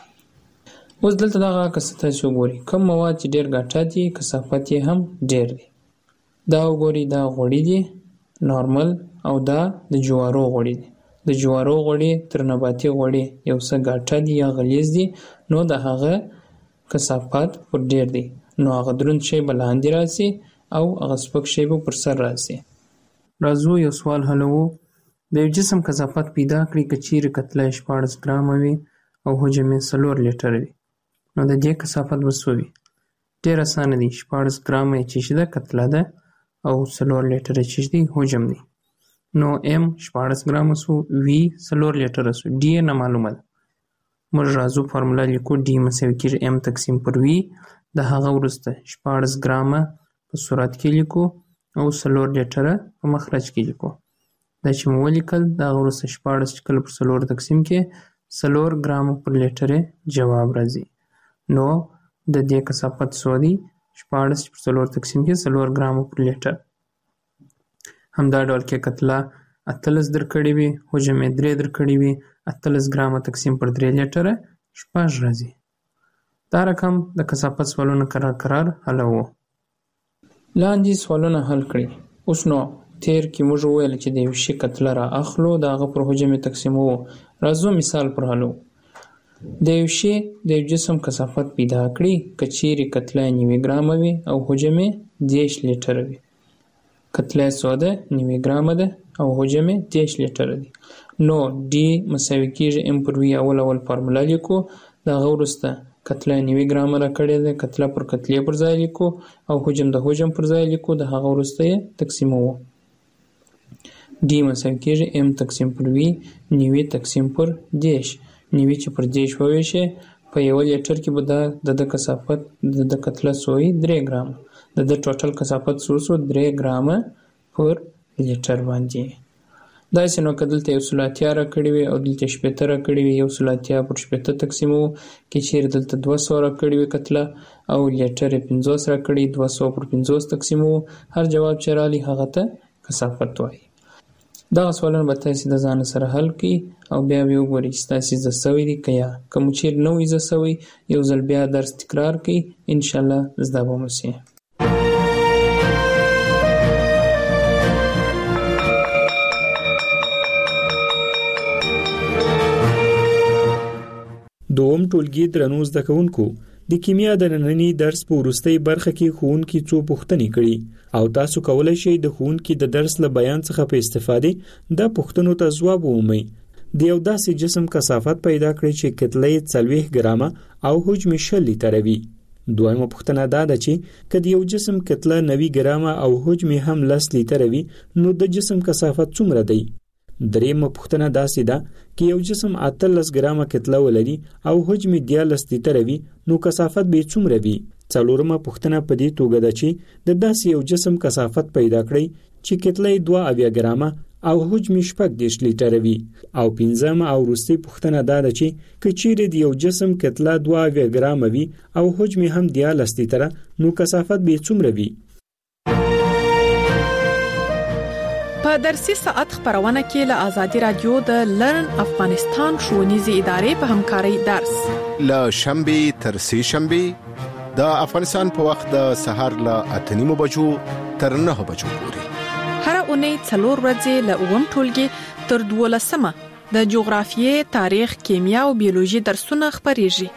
اوس دلته دغه کثافت وګورئ. کوم مواد چې ډیر ګټه دي کثافت یې هم ډیر دی. دا وګورئ، دا غوړي دي نارمل او دا د جوارو غوړي دي. د جوارو غوړي تر نباتي غوړي یو څه ګټه دي یا غلیظ دي، نو د هغه کثافت پر ډیر دی. نو هغه دروند شی به لاندې راسي او هغه سپک شی به پر سر راسي. راځو یو سوال حلو. د یو جسم کثافت پیدا کړئ که چیرې کتله 14 ګرامه وي او حجم یې 4 لیټره وي، نو د دې کثافت به څه وي؟ ډېر اسانه دی. 14 ګرامه یې چې ده کتله ده او 4 لیټره چې دی حجم دی. نو ام 14 ګرامه سو، وی 4 لیټره سو، ډي نه معلومه ده. موږ راځو فارمولا لیکو. ډي مساوي کېږي ام تقسیم پر وی. د هغه وروسته 14 ګرامه په صورت کې لیکو او 4 لیټره په مخرج کې لیکو. دا چې مو ولیکل دا وروسته 14 چې کله پر 4 تقسیم کې 4 ګرام پر لیټر جواب راځي. نو د دې کثافت څو دی؟ 14 پر 4 تقسیم کې 4 ګرام پر لیټر. همدا ډول کې کتله 18 درکړې وي، حجم یې 3 درکړې وي، 18 ګرامه تقسیم پر 3 لیټره 6 راځي. دا رقم د کثافت سوالونه قرار حل وو. لاندې سوالونه حل کړئ. اوس نو تیر کې موږ وویل چې د یو شي کتله را اخلو د هغه پر حجم یې تقسیموو. راځو مثال پر حلو. د یو شي د یو جسم کثافت پیدا کړئ که چیرې کتله 90 ګرامه وي او حجم یې 10 لیټره وي. کتله څو ده؟ 90 ګرامه ده او حجم یې 10 لیټره دی. نو ډي مساوي کېږي ام پر وي. اول فارموله لیکو. د هغه وروسته کتله 90 ګرامه راکړې ده، کتله پر کتلې پر ځای لیکو او حجم د حجم پر ځای لیکو. د هغه وروسته یې تقسیموو. ډي مساوي کېږي ام تقسیم پر وي 90 تقسیم پر 10. 90 چې پر 10 وویشي په یو لیټر کې به د کثافت د کتله سوی 3 ګرام. د ټوټل کثافت سو 3 ګرامه پر لیټر باندې. داسې نو که دلته 180 راکړې وي او دلته 70 راکړې وي 180 پر 70 تقسیموو. که چیرې دلته 200 راکړې وي کتله او لیټر 50 راکړي 200 پر 50 تقسیموو. هر جواب چې رالی هغه ته کثافت وایي. دغه سوالونه به تاسې د ځان سره حل کړئ او بیا به وګورئ چې تاسې زده سوي دي که یا. که مو چیرې نه وي زده سوي یو ځل بیا درس تکرار کړئ، انشاءالله زده به مو سي. دوم ټولګي درنو زده کوونکو، د کیمیا د ننني درس په وروستۍ برخه کې ښوونکي څو پوښتنې کړي او تاسو کولی شئ د ښوونکي د درس له بیان څخه په استفادې د پوښتنو ته ځواب ومومئ. د یو داسې جسم کثافت پیدا کړئ چې کتله یې 40 ګرامه او حجم 20 لیټره وي. دویمه پوښتنه دا ده چې که د یو جسم کتله 90 ګرامه او حجم هم 10 لیټره وي نو د جسم کثافت څومره دی؟ دریمه پوښتنه داسې ده که یو جسم 18 ګرامه کتله ولري او حجم 13 لیټره وي نو کثافت به څومره وي؟ څلورمه پوښتنه په دې توګه ده چې د داسې یو جسم کثافت پیدا کړئ چې کتله 2 ګرامه او حجم 18 لیټره وي. او پنځمه او وروستۍ پوښتنه دا ده چې که چیرې د یو جسم کتله 2 ګرامه وي او حجم هم 13 لیټره نو کثافت به څومره وي؟ په درسي ساعت خبرونه کې له آزادي رادیو د لرن افغانستان ښوونیزې ادارې په همکارۍ درس له شنبه تر سه شنبه د افغانستان په وخت د سحر له 8:30 بجو تر 9 بجو پورې. هر اونۍ 4 ورځې له اوم ټولګي تر 12مه د جغرافیې، تاریخ، کیمیا او بیولوژي درسونه خبريږي.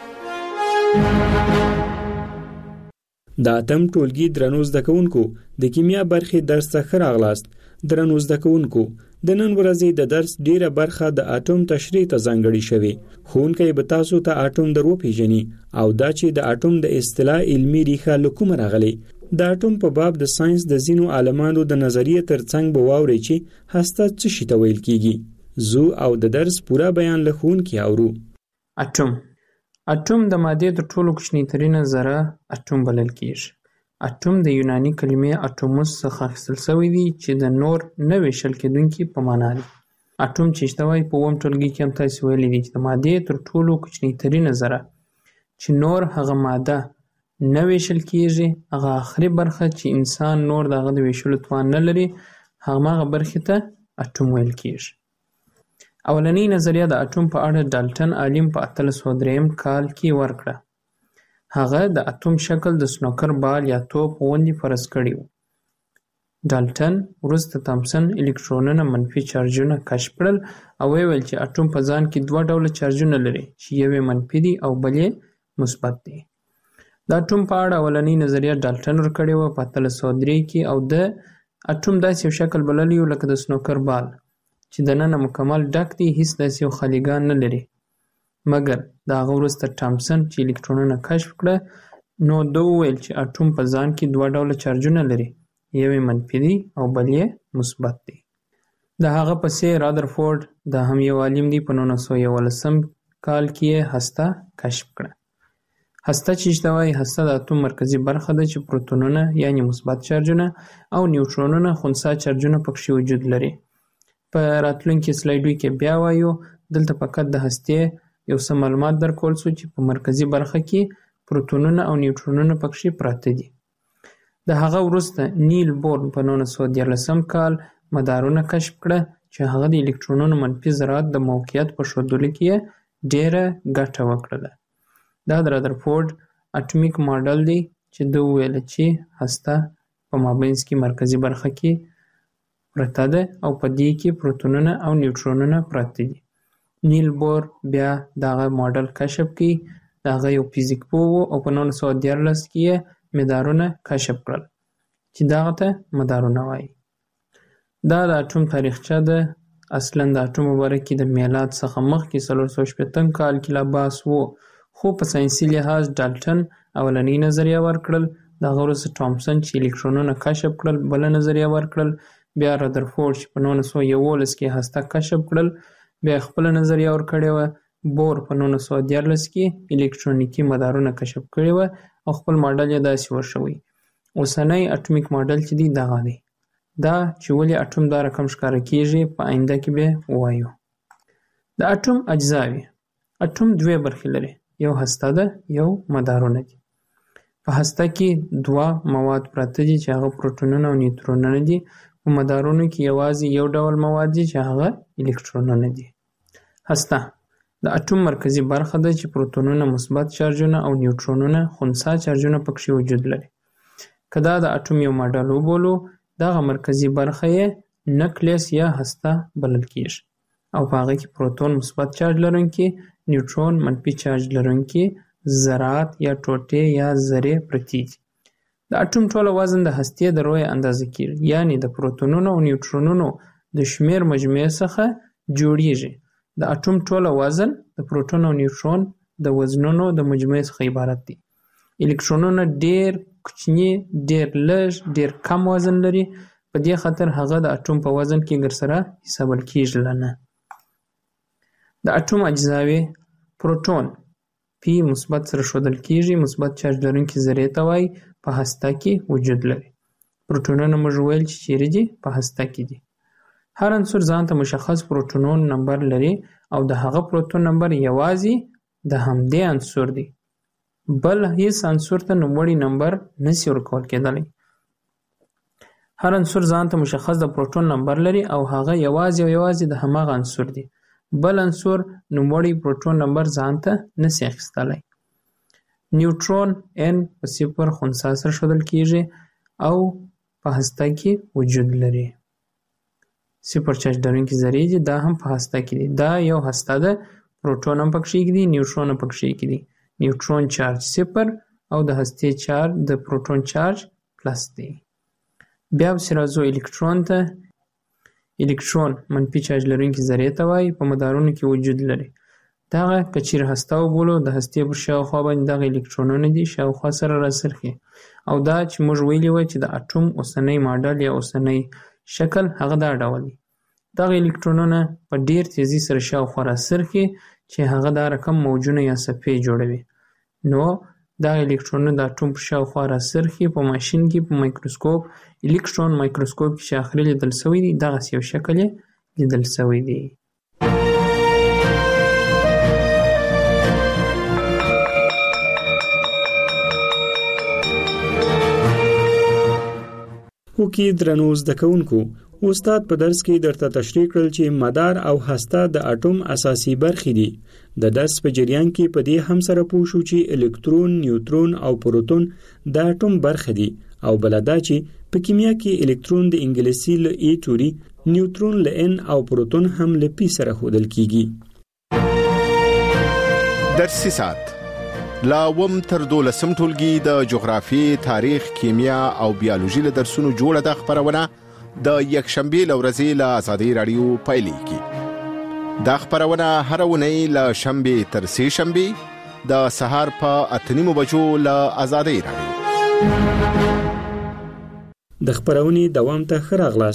د اتم ټولګي درنو زده کوونکو د کیمیا برخې درس ته راغلاست. درنو زده کوونکو د نن ورځې د درس ډیره برخه د اټوم تشریح ته ځانګړې شوې. ښوونکی به تاسو ته اټوم درو پیژني او دا چې د اټوم د اصطلاح علمي ریښه له کومه راغلې. د اټوم په باب د ساينس د ځینو عالمانو د نظریې ترڅنګ به واورئ چې هسته څه شي ته ویل کیږي. زو او د درس پورا بیان له ښوونکي اورو. اټوم د مادې د ټولو کوچنی ترینه ذره اټوم بلل کیږي. اټوم د یوناني کلمې اټوموس څخه اخیستل شوی دی چې د نور نه ویشل کېدونکي په معنا دی. اټوم چې اشتوای په اوم ټولګي کې هم تاسو ویلي دي چې د مادې تر ټولو کوچنی ترینه ذره چې نور هغه ماده نه ویشل کیږي، هغه آخري برخه چې انسان نور دغه د ویشلو توان نه لري، هغه برخه ته اټوم ویل کیږي. اولنی نظریه د اټوم په اړه ډالټن عالم په 1803 کال کې ورکړه. هغه د اټوم شکل د سنوکر بال یا توپ غوندې فرض کړی و. ډالټن وروسته تامسن الکترونونه منفي چارجونه کشف کړل او ویل چې اټوم په ځان کې 2 ډوله چارجونه لري چې یو منفي دي او بل مثبت دي. د اټوم په اړه اولنی نظریه ډالټن ورکړی و په 1803 کې او د اټوم داسې یو شکل بللی و لکه د سنوکر بال چې دننه مکمل ډک دی، هیڅ داسې یو خالیګان نه لري. مګر د هغه وروسته تامسن چې الکترونونه کشف کړه نو دوی وویل چې اټوم په ځان کې 2 ډوله چارجونه لري، یو منفي دي او بل مثبت دي. د هغه پسې رادرفورد د هم یو عالم دی په 1911 کال کې هسته کشف کړه. هسته چې اشتوای هسته د اټوم مرکزی برخه ده چې پروتونونه یعنی مثبت چارجونه او نیوټرونونه خنثی چارجونه پکې وجود لري. په راتلونکي سلایډو کې بیا وایو. دلته فقط د هستې یو څه معلومات درکول شو چې په مرکزی برخه کې پروتونونه او نیوټرونونه پکې پراته دي. د هغه وروسته نیل بور په 1913 کال مدارونه کشف کړه چې هغه د الکترونونو منفي ذرات د موقعیت په ښودلو کې ډیره ګټه وکړه. دا د رادرفورد اټومیک ماډل دی چې دوی ویل چې هسته په مابینځ کې مرکزی برخه کې پرته ده او په دې کې پروتونونه او نیوټرونونه پراته دي. نیل بور بیا دغه ماډل کشف کړي. دغه یو فزیک پوه او په 1913 کې مدارونه کشف کړل چې دغه ته مدارونه وایي. دا د اټوم تاریخچه ده. اصلا د اټوم باره کې د میلاد څخه مخکې 450 کال کې لا بحث و، خو په ساینسي لحاظ ډالټن اولنۍ نظریه ورکړل. دغه وروسته ټامسن چې الکترونونه کشف کړل بله نظریه ورکړل. بیا رادرفورد چې په 1911 کې هسته کشف کړل بیا خپل نظریه ورکړې وه. بور په 1913 کې الکترونیکی مدارونه کشف کړي وه او خپل ماډل یې داسې ورشوی. اوسنی اټومیک ماډل چې دی دغه دی. دا چې ولې اټوم دا رقم ښکاره کیږي په آینده کې به ووایو. د اټوم اجزاوې. اټوم دوه برخې لري، یو هسته ده یو مدارونه دي. په هسته کې دوه مواد پراته دي چې هغه پروتونونه او نیوټرونونه دي. په مدارونو کې یوازې یو ډول مواد دي چې هغه الکترونونه دي. هسته د اټوم مرکزی برخه ده چې پروتونونه مثبت چارجونه او نیوټرونونه خنثی چارجونه پکې وجود لري. که دا د اټوم یو ماډل وبولو دغه مرکزی برخه یې نکلیس یا هسته بلل کیږي او په هغه کې پروتون مثبت چارج لرونکي، نیوټرون منفي چارج لرونکي ذرات یا ټوټې یا ذرې پرتې دي. د اټوم ټوله وزن د هستې د روی اندازه کیږي، یعنی د پروتونونو او نیوټرونونو د شمیر مجموعې څخه جوړیږي. د اټوم ټوله وزن د پروتون او نیوټرون د وزنونو د مجموعې څخه عبارت دی. الکترونونه ډیر کوچني، ډیر لږ، ډیر کم وزن لري. په دې خاطر هغه د اټوم په وزن کې ګرسره حسابل کیږي نه. د اټوم اجزاوې. پروتون پی مثبت سره ښودل کیږي، مثبت چارج لرونکي ذرې ته وایي. په هسته کې وجود لري. پروتونونه موږ ویل چې چیرې دي؟ په هسته کې دي. هر عنصر ځان ته مشخص پروتونون نمبر لري او د هغه پروتون نمبر یوازې د همدې عنصر دی، بل هیڅ عنصر ته نوموړی نمبر نشي ورکول کېدلی. هر عنصر ځان ته مشخص د پروتون نمبر لري او هغه یوازې د هماغه عنصر دی، بل عنصر نوموړی پروتون نمبر ځان ته نشي اخیستلی. نیوټرون n په 0 خنثی سره ښودل کیږي او په هسته کې وجود لري. 0 چارج لرونکي ذرې دي، دا هم په هسته کې دي. دا یو هسته ده، پروتون هم پکې کې دي، نیوټرون هم پکې کې دي. نیوټرون چارج 0 او د هستې چارج د پروتون چارج پلس دی. بیا راځو الکترون ته. الکترون منفي چارج لرونکي ذرې ته وایي، په مدارونو کې وجود لري. دغه که چیرې هسته وبولو د هستې پر شاوخوا باندې دغه الکترونونه دي شاوخوا سره راڅرخي او دا چې موږ ویلي وای چې د اټوم اوسنی ماډل یا اوسنی شکل هغه دا ډول دی. دغه الکترونونه په ډیر تیزی سره شاوخوا راڅرخي چې هغه دا رقم موجونه یا صفحې جوړوي. نو دغه الکترونونه د اټوم پر شاوخوا راڅرخي. په ماشین کې په مایکروسکوپ الکترون مایکروسکوپ کې چې اخري لیدل شوی دی دغه یو شکل لیدل شوی دی. وکي درنو زده کوونکو، استاد په درس کې درته تشریح کړل چې مدار او هسته د اټوم اساسي برخې دي. د درس په جریان کې په دې هم سره پوه شو چې الکترون، نیوټرون او پروتون د اټوم برخې دي او بلدا چې په کیمیا کې الکترون د انګلیسي له ای توري، نیوټرون له ان او پروتون هم له پی سره ښودل کیږي. درسي ساعت لا وم تر 12 ټولګي د جغرافي، تاریخ، کیمیا او بیولوژي له درسونو جوړه د خبرونه د یکشنبه لورځي له آزادۍ رادیو پایلیږي. دا خبرونه هر ونی له شنبه تر سه شنبه د سهار په 8:30 بجو له آزادۍ رادیو. د خبرونې دوام ته خراغلاست.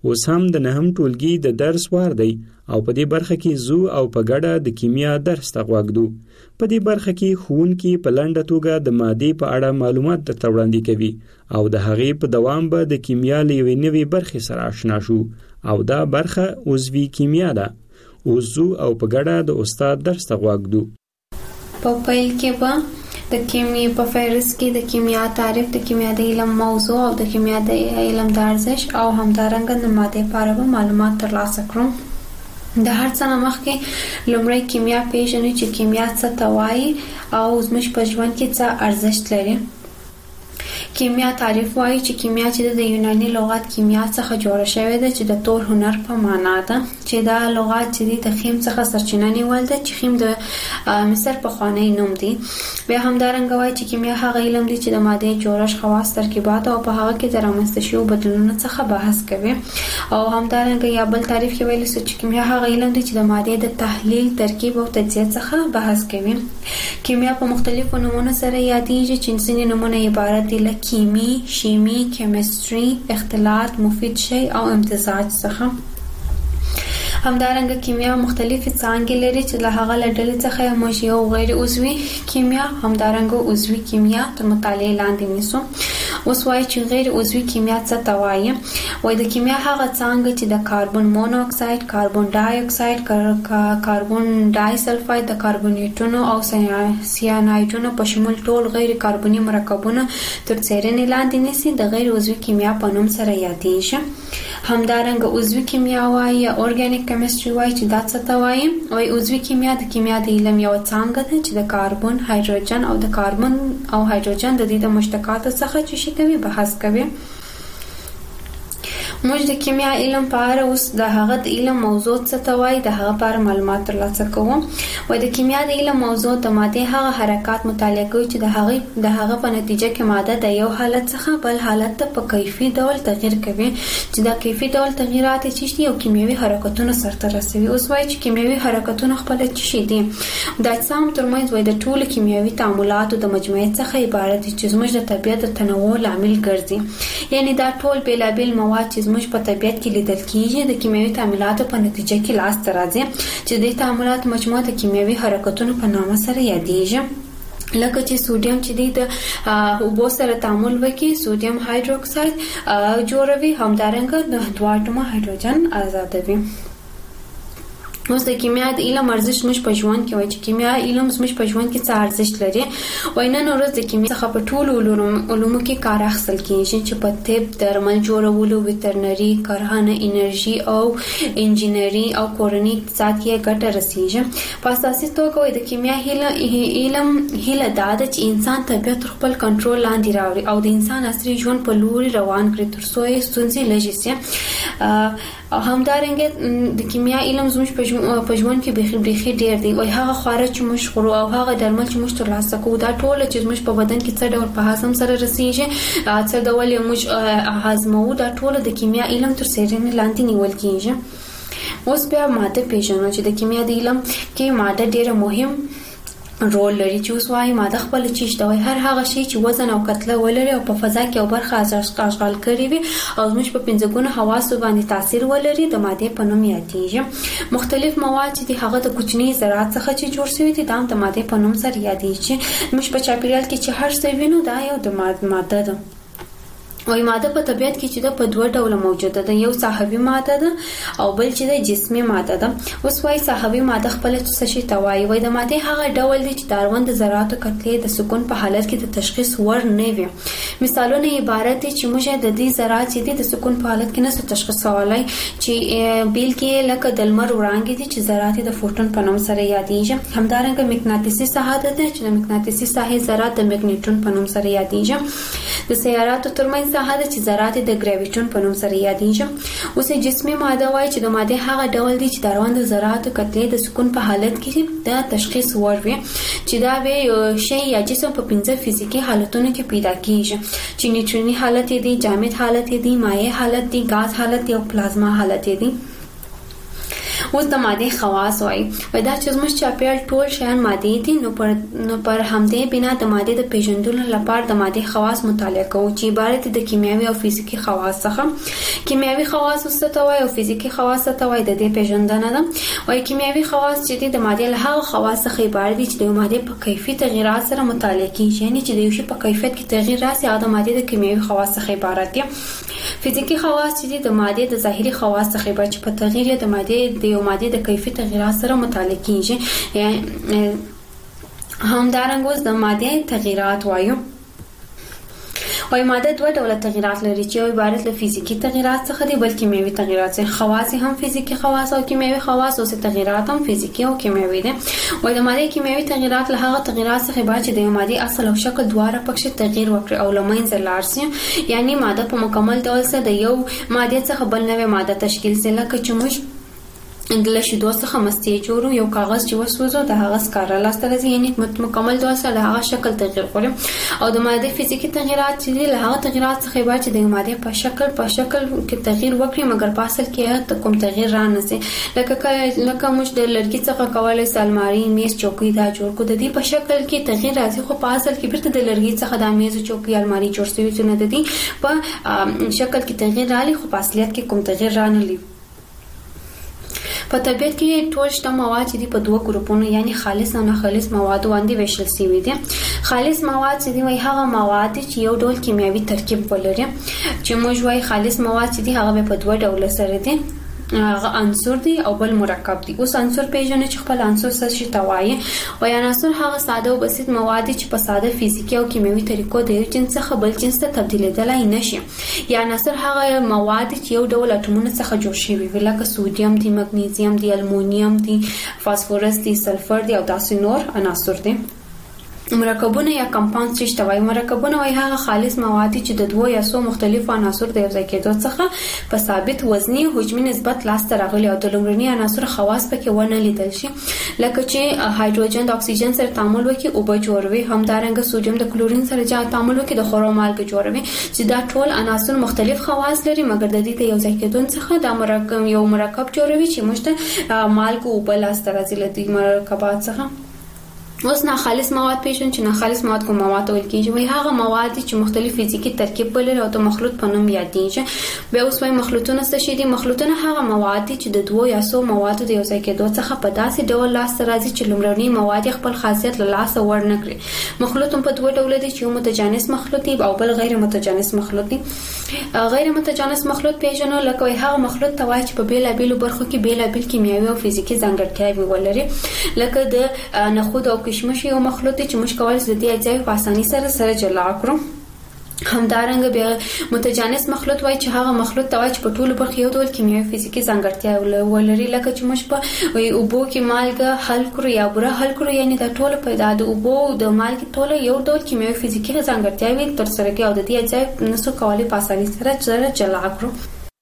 اوس هم د نهم ټولګي د درس وار دی او په دې برخه کې زو او په ګډه د کیمیا درس ته غوږدو. په دې برخه کې ښوونکي په لنډه توګه د مادې په اړه معلومات درته وړاندې کوي او د هغې په دوام به د کیمیا له یوې نوې برخې سره آشنا شو او دا برخه عضوي کیمیا ده. اوس زو او په ګډه د استاد درس ته غوږدو. په پیل کې به د کیمیا په فهرست کې د کیمیا تعریف، د کیمیا د علم موضوع او د کیمیا د علم د ارزښت او همدارنګه د مادې په اړه معلومات ترلاسه کړو. د هر څه نه مخکې لومړی کیمیا پیژنو چې کیمیا څه ته وایي او زموږ په ژوند کې څه ارزښت لري. کیمیا تعریف وایي چې کیمیا چې د یوناني لغت کیمیا څخه جوړه شوې ده چې د تور هنر په معنا ده، چې دا لغت چې د خیم څخه سرچینه نیول ده چې خیم د مصر پخوانی نوم دی. بیا همدارنګه وایي چې کیمیا هغه علم دی چې د مادې جوړښت، خواص، ترکیبات او په هغه کې د رامنځته شویو بدلونونو څخه بحث کوي. او همدارنګه یا بل تعریف کې ویل چې کیمیا هغه علم دی چې د مادې د تحلیل، ترکیب او تجزیه څخه بحث کوي. کیمیا په مختلفو نومونو سره یادېږي چې ځینې نومونه عبارت دي له کیمی، شیمی، کیمستري، اختلاط، مفید شی او امتزاج څخه. همدارنګه کیمیا مختلفې څانګې لري چې له هغه له ډلې څخه موږ یو غیر عضوي کیمیا، همدارنګه عضوي کیمیا تر مطالعې لاندې نیسو. اوس وایي چې غیر عضوي کیمیا څه ته وایي؟ وایي د کیمیا هغه څانګه چې د کاربن مونو اکساید، کاربن ډای اکساید، کاربن ډای سلفاید، د کاربونیټونو او سیانایډونو په شمول ټول غیر کاربني مرکبونه تر څیړنې لاندې نیسي، د غیر عضوي کیمیا په نوم سره یادېږي. همدارنګه عضوي کیمیا وایي یا اورګانیک کیمستري وایي چې دا څه ته وایي؟ وایي عضوي کیمیا د کیمیا د علم یو څانګه ده چې د کاربن، هایدروجن او د کاربن او هایدروجن د دې د مشتقاتو څخه چې کوي بحث کوي. موږ د کیمیا علم په اړه اوس د هغه د علم موضوع څه ته وایي د هغه په اړه معلومات ترلاسه کوو. وایي د کیمیا د علم موضوع د مادې هغه حرکات مطالعه کوي چې د هغه په نتیجه کې ماده د یو حالت څخه بل حالت ته په کیفي ډول تغییر کوي، چې دا کیفي ډول تغییرات چې یو کیمیاوي حرکتونه سرته رسوي. اوس وایي چې کیمیاوي حرکتونه خپل څه دي؟ د اجسام ترمنځ وایي د ټولو کیمیاوي تعاملاتو د مجموعې څخه عبارت دي چې زموږ د طبیعت د تنوع لامل ګرځي. یعنی دا ټول بیلابیل مواد چې موږ په طبیعت کې لیدل کیږي د کیمیاوي تعاملاتو په نتیجه کې لاس ته راځي، چې د تعاملات مجموعه د کیمیاوي حرکتونو په نامه سره یادېږي. لکه چې سوډیم چې د اوبو سره تعامل وکړي سوډیم هایدروکساید جوړوي، همدارنګه د دوه اتمه هایدروجن آزادوي. اوس د کیمیا د علم ارزښت موږ په ژوند کې وایي چې کیمیا علم موږ په ژوند کې څه ارزښت لري. وایي نن ورځ د کیمیا څخه په ټولو علومو کې کار اخیستل کېږي چې په طب، درمل جوړولو، ویترنري، کرهڼه، انرژي او انجینري او کورني اقتصاد کې ګټه رسیږي. په اساسي توګه وایي د کیمیا علم هیله دا ده چې انسان طبیعت خپل کنټرول لاندې راوړي او د انسان عصري ژوند په لوري روان کړي تر څو یې ستونزې لږې شي. همدارنګه د کیمیا علم زموږ په ژوند کې بیخي ډېر دی. وایي هغه خواړه چې موږ خورو او هغه درمل چې موږ ترلاسه کوو دا ټول چې موږ په بدن کې څه ډول په هضم سره رسیږي، څه ډول موږ هضموو، دا ټول د کیمیا علم تر څیړنې لاندې نیول کېږي. اوس بیا ماده پیژنو چې د کیمیا د علم کې ماده ډېره مهم رول لري. چې اوس وایي ماده خپل چیش ده، هر هغه شی چې وزن او کتله ولري او په فضا کې او برخه اشغال کړي وي او زموږ په پنځګونو حواسو باندې تاثیر ولري د ماده په نوم یادېږي. مختلف مواد چې هغه د کوچني ذرات څخه چې جوړ شوي دي دا د ماده په نوم سره یادېږي. موږ په چاپیریال کې چې هر څه وینو دا یو د ماده ده. وایي ماده په طبیعت کې چې په دوه ډوله موجوده ده، یو ساحوي ماده ده او بل چې د جسمي ماده ده. اوس وایي ساحوي ماده خپل څه شي ته وایي؟ وایي د ماده هغه ډول دی چې د اړوند ذراتو کتلې د سکون په حالت کې د تشخیص وړ نه وي. مثالونه عبارت دي چې موږ د دې ذرات چې د سکون په حالت کې نه تشخیصولای، چې بیل کې لکه د لمر وړانګې دي چې ذرات د فوټون په نوم سره یادېږي. همدارنګه مقناطیسي ساحه ده چې د مقناطیسي ساحې ذرات د مګنیټون په نوم سره یادېږي. د سیاراتو ترمنځ ساحه ده چې ذرات د ګراویټون په نوم سره یادېږي. اوس جسمي ماده وایي چې د ماده هغه ډول دی چې د اړوند ذراتو کتلې د سکون په حالت کې د تشخیص وړ وي، چې دا به شی یا جسم په 5 فزیکي حالتونو کې پیدا کیږي، چې نیوټروني حالت دی، جامد حالت دی، مایع حالت دی، غاز حالت دی او پلازما حالت دی. اوس د ماده خواص وایي دا چې زموږ چاپیریال ټول شیان ماده دي نو پر همدې بنا د ماده د پیژندلو لپاره د ماده خواص مطالعه کوو چې عبارت د کیمیاوي او فزیکی خواص څخه. کیمیاوي خواص څه ته وایي او فزیکی خواص څه ته وایي د دې پیژندنه ده. وایي کیمیاوي خواص چې د ماده له هغه خواص څخه عبارت دي چې د ماده په کیفیت تغیرات سره مطالعه کیږي، یعنی چې د یو شی په کیفیت کې تغیر راسي او د ماده د کیمیاوي خواص څخه عبارت دي. فزیکی خواص چې د ماده د ظاهري خواص څخه عبارت چې په تغیر د ماده د یو ماده د کیفیت تغیرات سره مطالعه کیږي. یعنی همدارنګه اوس د ماده تغیرات وایو. وای ماده دوه ډوله تغیرات لري چې یو عبارت له فزیکی تغیرات څخه دي بل کیمیاوي تغیرات څخه. خواص هم فزیکی خواص او کیمیاوي خواص او تغیرات هم فزیکی او کیمیاوي دي. وای د ماده کیمیاوي تغیرات له هغه تغیرات څخه عبارت چې د ماده اصل او شکل دواړه پکې تغیر وکړي او لمنځه لاړ شي، یعنی ماده په مکمل ډول سره د یو ماده څخه بل نوې ماده تشکیل شي. لکه چې موږ د شیدو څخه مستې جوړو، یو کاغذ چې وسوځو د هغه سکاره لاسته راځي، یعنی مکمل ډول سره د هغه شکل تغیر کوي. او د ماده فزیکی تغیرات چې له هغه تغیرات څخه عبارت چې د ماده په شکل کې تغیر وکړي مګر په اصل کې کوم تغیر را نه سي. لکه موږ د لرګي څخه کولای سو الماری، میز، چوکۍ دا جوړ کو، د دې په شکل کې تغیر راځي خو په اصل کې بیرته د لرګي څخه د میز، چوکۍ، الماری جوړ شوی چې نه د دې په شکل کې تغیر راځي خو په اصلیت کې کوم تغیر را نه لري. په طبیعت کې ټول شته مواد چې په دوه ګروپونو یعنی خالص او ناخالص مواد باندې ویشل شوي دي. خالص مواد چې دی هغه مواد چې یو ډول کیمیاوي ترکیب ولري، چې موږ وایي خالص مواد چې دی هغه په دوه ډول سره دي، هغه عنصر دی او بل مرکب دی. اوس عنصر پیژنه چې خپل عنصر څه شي توایي. وای عنصر هغه ساده او بسيط مواد چې په ساده فزیکی او کیمیاوي طریقو د یو جنس څخه بل جنس ته تبدیلېدلای نشي. یا عنصر هغه مواد چې یو ډول اټومونو څخه جوړ شوي وي، لکه سوډیم دی، مګنیزیم دی، المونیم دی، فاسفورس دی، سلفر دی او داسې نور عناصر دي. مرکبونه یا کمپاوند څه شته وای؟ مرکبونه وای هغه خالص مواد چې د دوه یا څو مختلفو عناصر د یو ځای کېدو څخه په ثابت وزني حجمي نسبت لاسته راغلي او د لومړني عناصر خواص پکې ونه لیدل شي، لکه چې هایدروجن د اکسیجن سره تعامل وکړي او به جوړوي، همدارنګه سوډیم د کلورین سره تعامل وکړي د خورو مالګه جوړوي، چې دا ټول عناصر مختلف خواص لري مګر د دې ته یو ځای کېدون څخه دا مرکب جوړوي چې موږ ته مالګه او بل لاسته راځي له دې مرکبات څخه. اوس ناخالص مواد پیژنو چې ناخالص مواد کوم مواد ویل کېږي؟ وای هغه مواد چې مختلف فزیکی ترکیب ولري او د مخلوط په نوم یادېږي. بیا اوس وای مخلوطونه څه شي دي؟ مخلوطونه هغه مواد چې د دوه یا څو موادو د یو ځای کېدو څخه په داسې ډول لاسته راځي چې لومړني مواد خپل خاصیت له لاسه ور نه کړي. مخلوط په دوه ډول دي چې یو متجانس مخلوط دی او بل غیر متجانس مخلوط دی. غیر متجانس مخلوط پیژنو لکه وای هغه مخلوط ته وای چې په بیلابیلو برخو کې بیلابیل کیمیاوي او فزیکی ځانګړتیاوې ولري، لکه د نخود او کشمش یو مخلوط چې موږ کولای شو د دې اجزا په اسانۍ سره جلا کړو. همدارنګه بیا متجانس مخلوط وای چې هغه مخلوط ته وای چې په ټولو برخو یو ډول کیمیاوي فزیکی ځانګړتیا ولري، لکه چې موږ په اوبو کې مالګه حل کړو یا بوره حل کړو، یعنی دا ټول پیدا د اوبو د مالګې ټول یو ډول کیمیاوي فزیکی ځانګړتیاوې تر سره کوي او د دې اجزا نسو کولای په اسانۍ سره جلا کړو.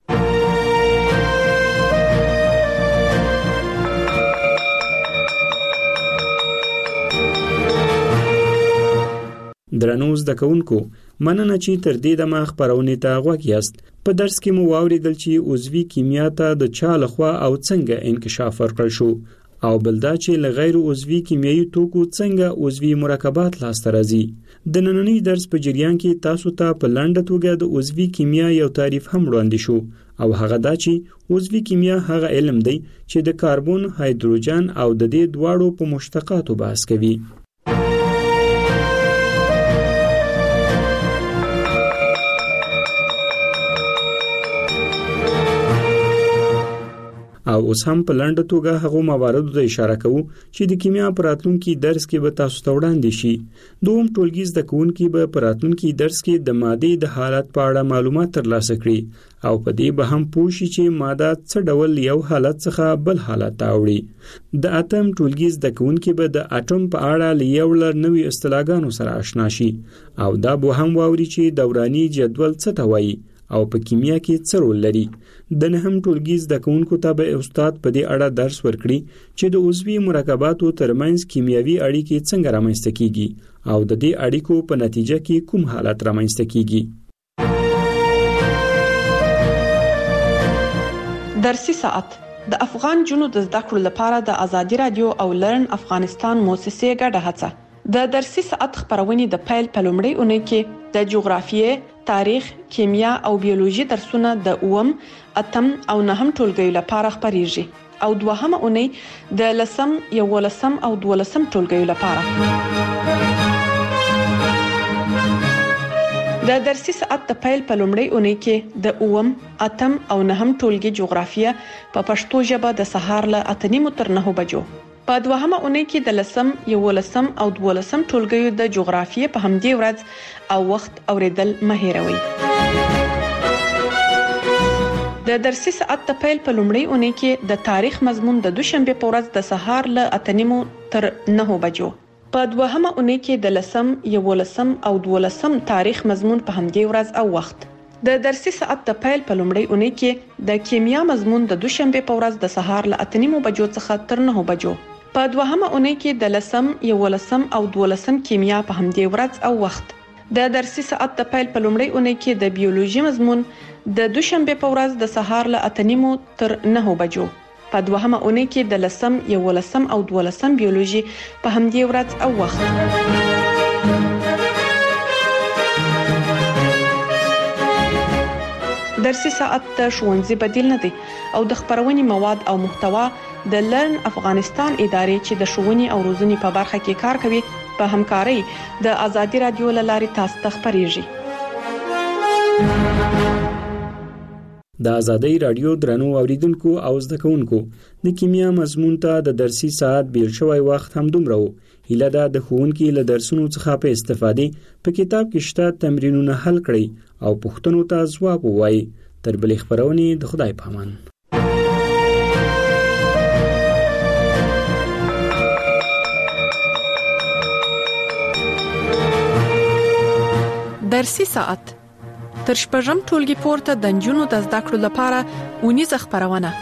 درنو زده کوونکو، مننه چې تر دې دمه خبرونه ته غوږ یاست. په درس کې مو واوریدل چې عضوي کیمیا ته د چا لخوا او څنګه انکشاف ورکړل شو او بل دا چې لغیر عضوي کیمیاوي توکو څنګه عضوي مرکبات لاسته راځي. د نننی درس په جریان کې تاسو ته په لنډه توګه د عضوي کیمیا یو تعریف هم وړاندې شو او هغه دا چې عضوي کیمیا هغه علم دی چې د کاربن، هایدروجن او د دې دواړو په مشتقاتو بحث کوي. او اوس هم په لنډه توګه هغه مواردو ته اشاره کوو چې د کیمیا په راتلونکي درس کې به تاسو ته وړاندې شي. دوم ټولګي زده کوونکي به په راتلونکي درس کې د مادې د حالت په اړه معلومات ترلاسه کړي او په دې به هم پوه شي چې ماده څه ډول یو حالت څخه بل حالت ته وړي. د اتم ټولګي زده کوونکي به د اټوم په اړه لیوړ نوې اصطلاحګانو سره آشنا شي او دا به هم واوري چې دوراني جدول څه ته وایي او په کیمیا کې څه رول لري. د نهم ټولګي زده کوونکو ته به استاد په دې اړه درس ورکړي چې د عضوي مرکباتو ترمنځ کیمیاوي اړیکې څنګه رامنځته کیږي او د دې اړیکو په نتیجه کې کوم حالت رامنځته کیږي. درسي ساعت د افغان جنو د زده کړو لپاره د ازادي رادیو او لرن افغانستان موسسې ګډه هڅه د درسي ساعت خبرونه د پیل په لومړۍ اونۍ کې د جغرافیې، تاریخ، کیمیا او بیولوژي درسونه د 8 او 9 ټولګیو لپاره خبريږي او دوهمه اونۍ د 10 او 12 ټولګیو لپاره. د درسي ساعت د پیل په لومړۍ اونۍ کې د 8 او 9 ټولګي جغرافیه په پښتو ژبه د سهار له 8:30 تر 9 بجو. په دوهمه اونۍ کې د 10 او 12 ټولګیو د جغرافیې په همدې ورځ او وخت اوریدل مه هېروئ. د درسي ساعت د پیل په لومړۍ اونۍ کې د تاریخ مضمون د دوشنبه په ورځ د سهار له 8:30 تر 9 بجو. په دوهمه اونۍ کې د 10 او 12 تاریخ مضمون په همدې ورځ او وخت. د درسي ساعت د پیل په لومړۍ اونۍ کې د کیمیا مضمون د دوشنبه په ورځ د سهار له 8:30 بجو څخه تر 9 بجو. په دوهمه اونۍ کې د 10 او 12 کیمیا په همدې ورځ او وخت. د درسي ساعت د پیل په لومړۍ اونۍ کې د بیولوژي مضمون د دوشنبه په ورځ د سهار له 8:30 تر 9 بجو. په دوهمه اونۍ کې د 10 او 12 بیولوژي په همدې ورځ او وخت. درسي ساعت د ښوونځي بدیل نه دی او د خبرونې مواد او محتوا د لرن افغانستان ادارې چې د ښوونې او روزنې په برخه کې کار کوي په همکارۍ د ازادي رادیو له لارې تاسو ته خبريږي. د ازادي رادیو درنو اوریدونکو او زده کوونکو د کیمیا مضمون ته د درسي ساعت بیل شوی وخت هم دومره وو. هیله ده د ښوونکي له درسونو څخه په استفادې په کتاب کې شته تمرینونه حل کړئ او پوښتنو ته ځواب ووایي. تر بلې خبرونې د خدای په امان. درسي ساعت تر شپږم ټولګي پورته د نجونو د زده کړو لپاره اونیزه خبرونه.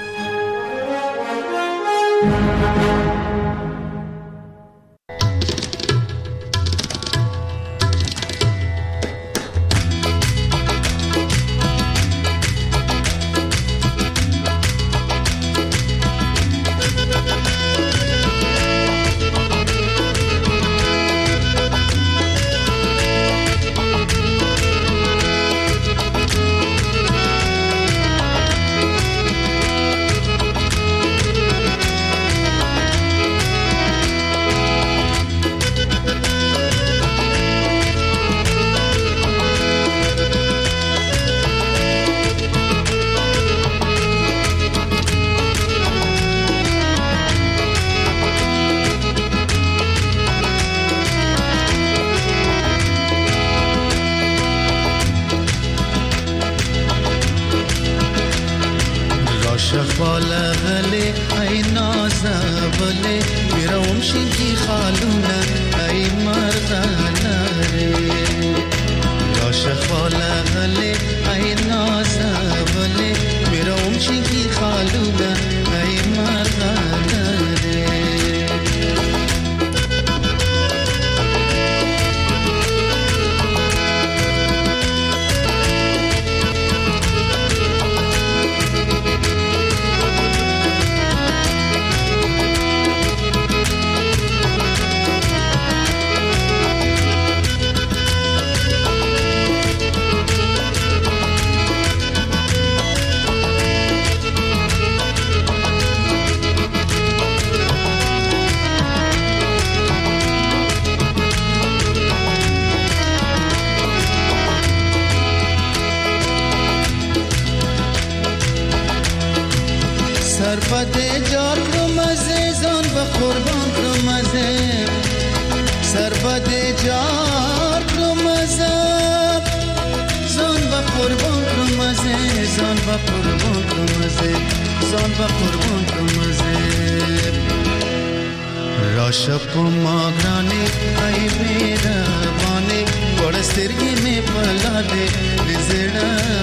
राशप मागराने आई मेरा बाने बड़ सिरगी में पला दे लिजड़ा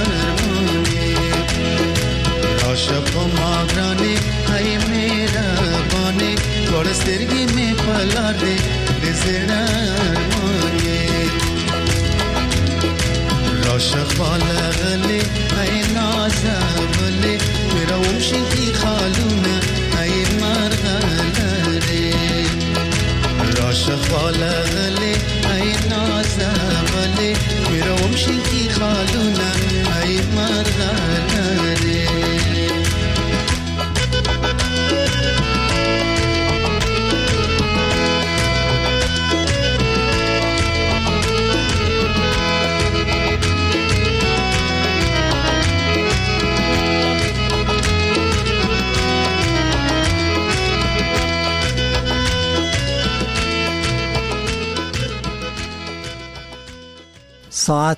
माने राशप मागराने आई मेरा बाने बड़ सिरगी में पला दे लिजड़ा माने राशप वाला गले आई नाज़ वले मेरा उम्शी की खालू دی میروم شینکی خالونه ای مرغلره ساعت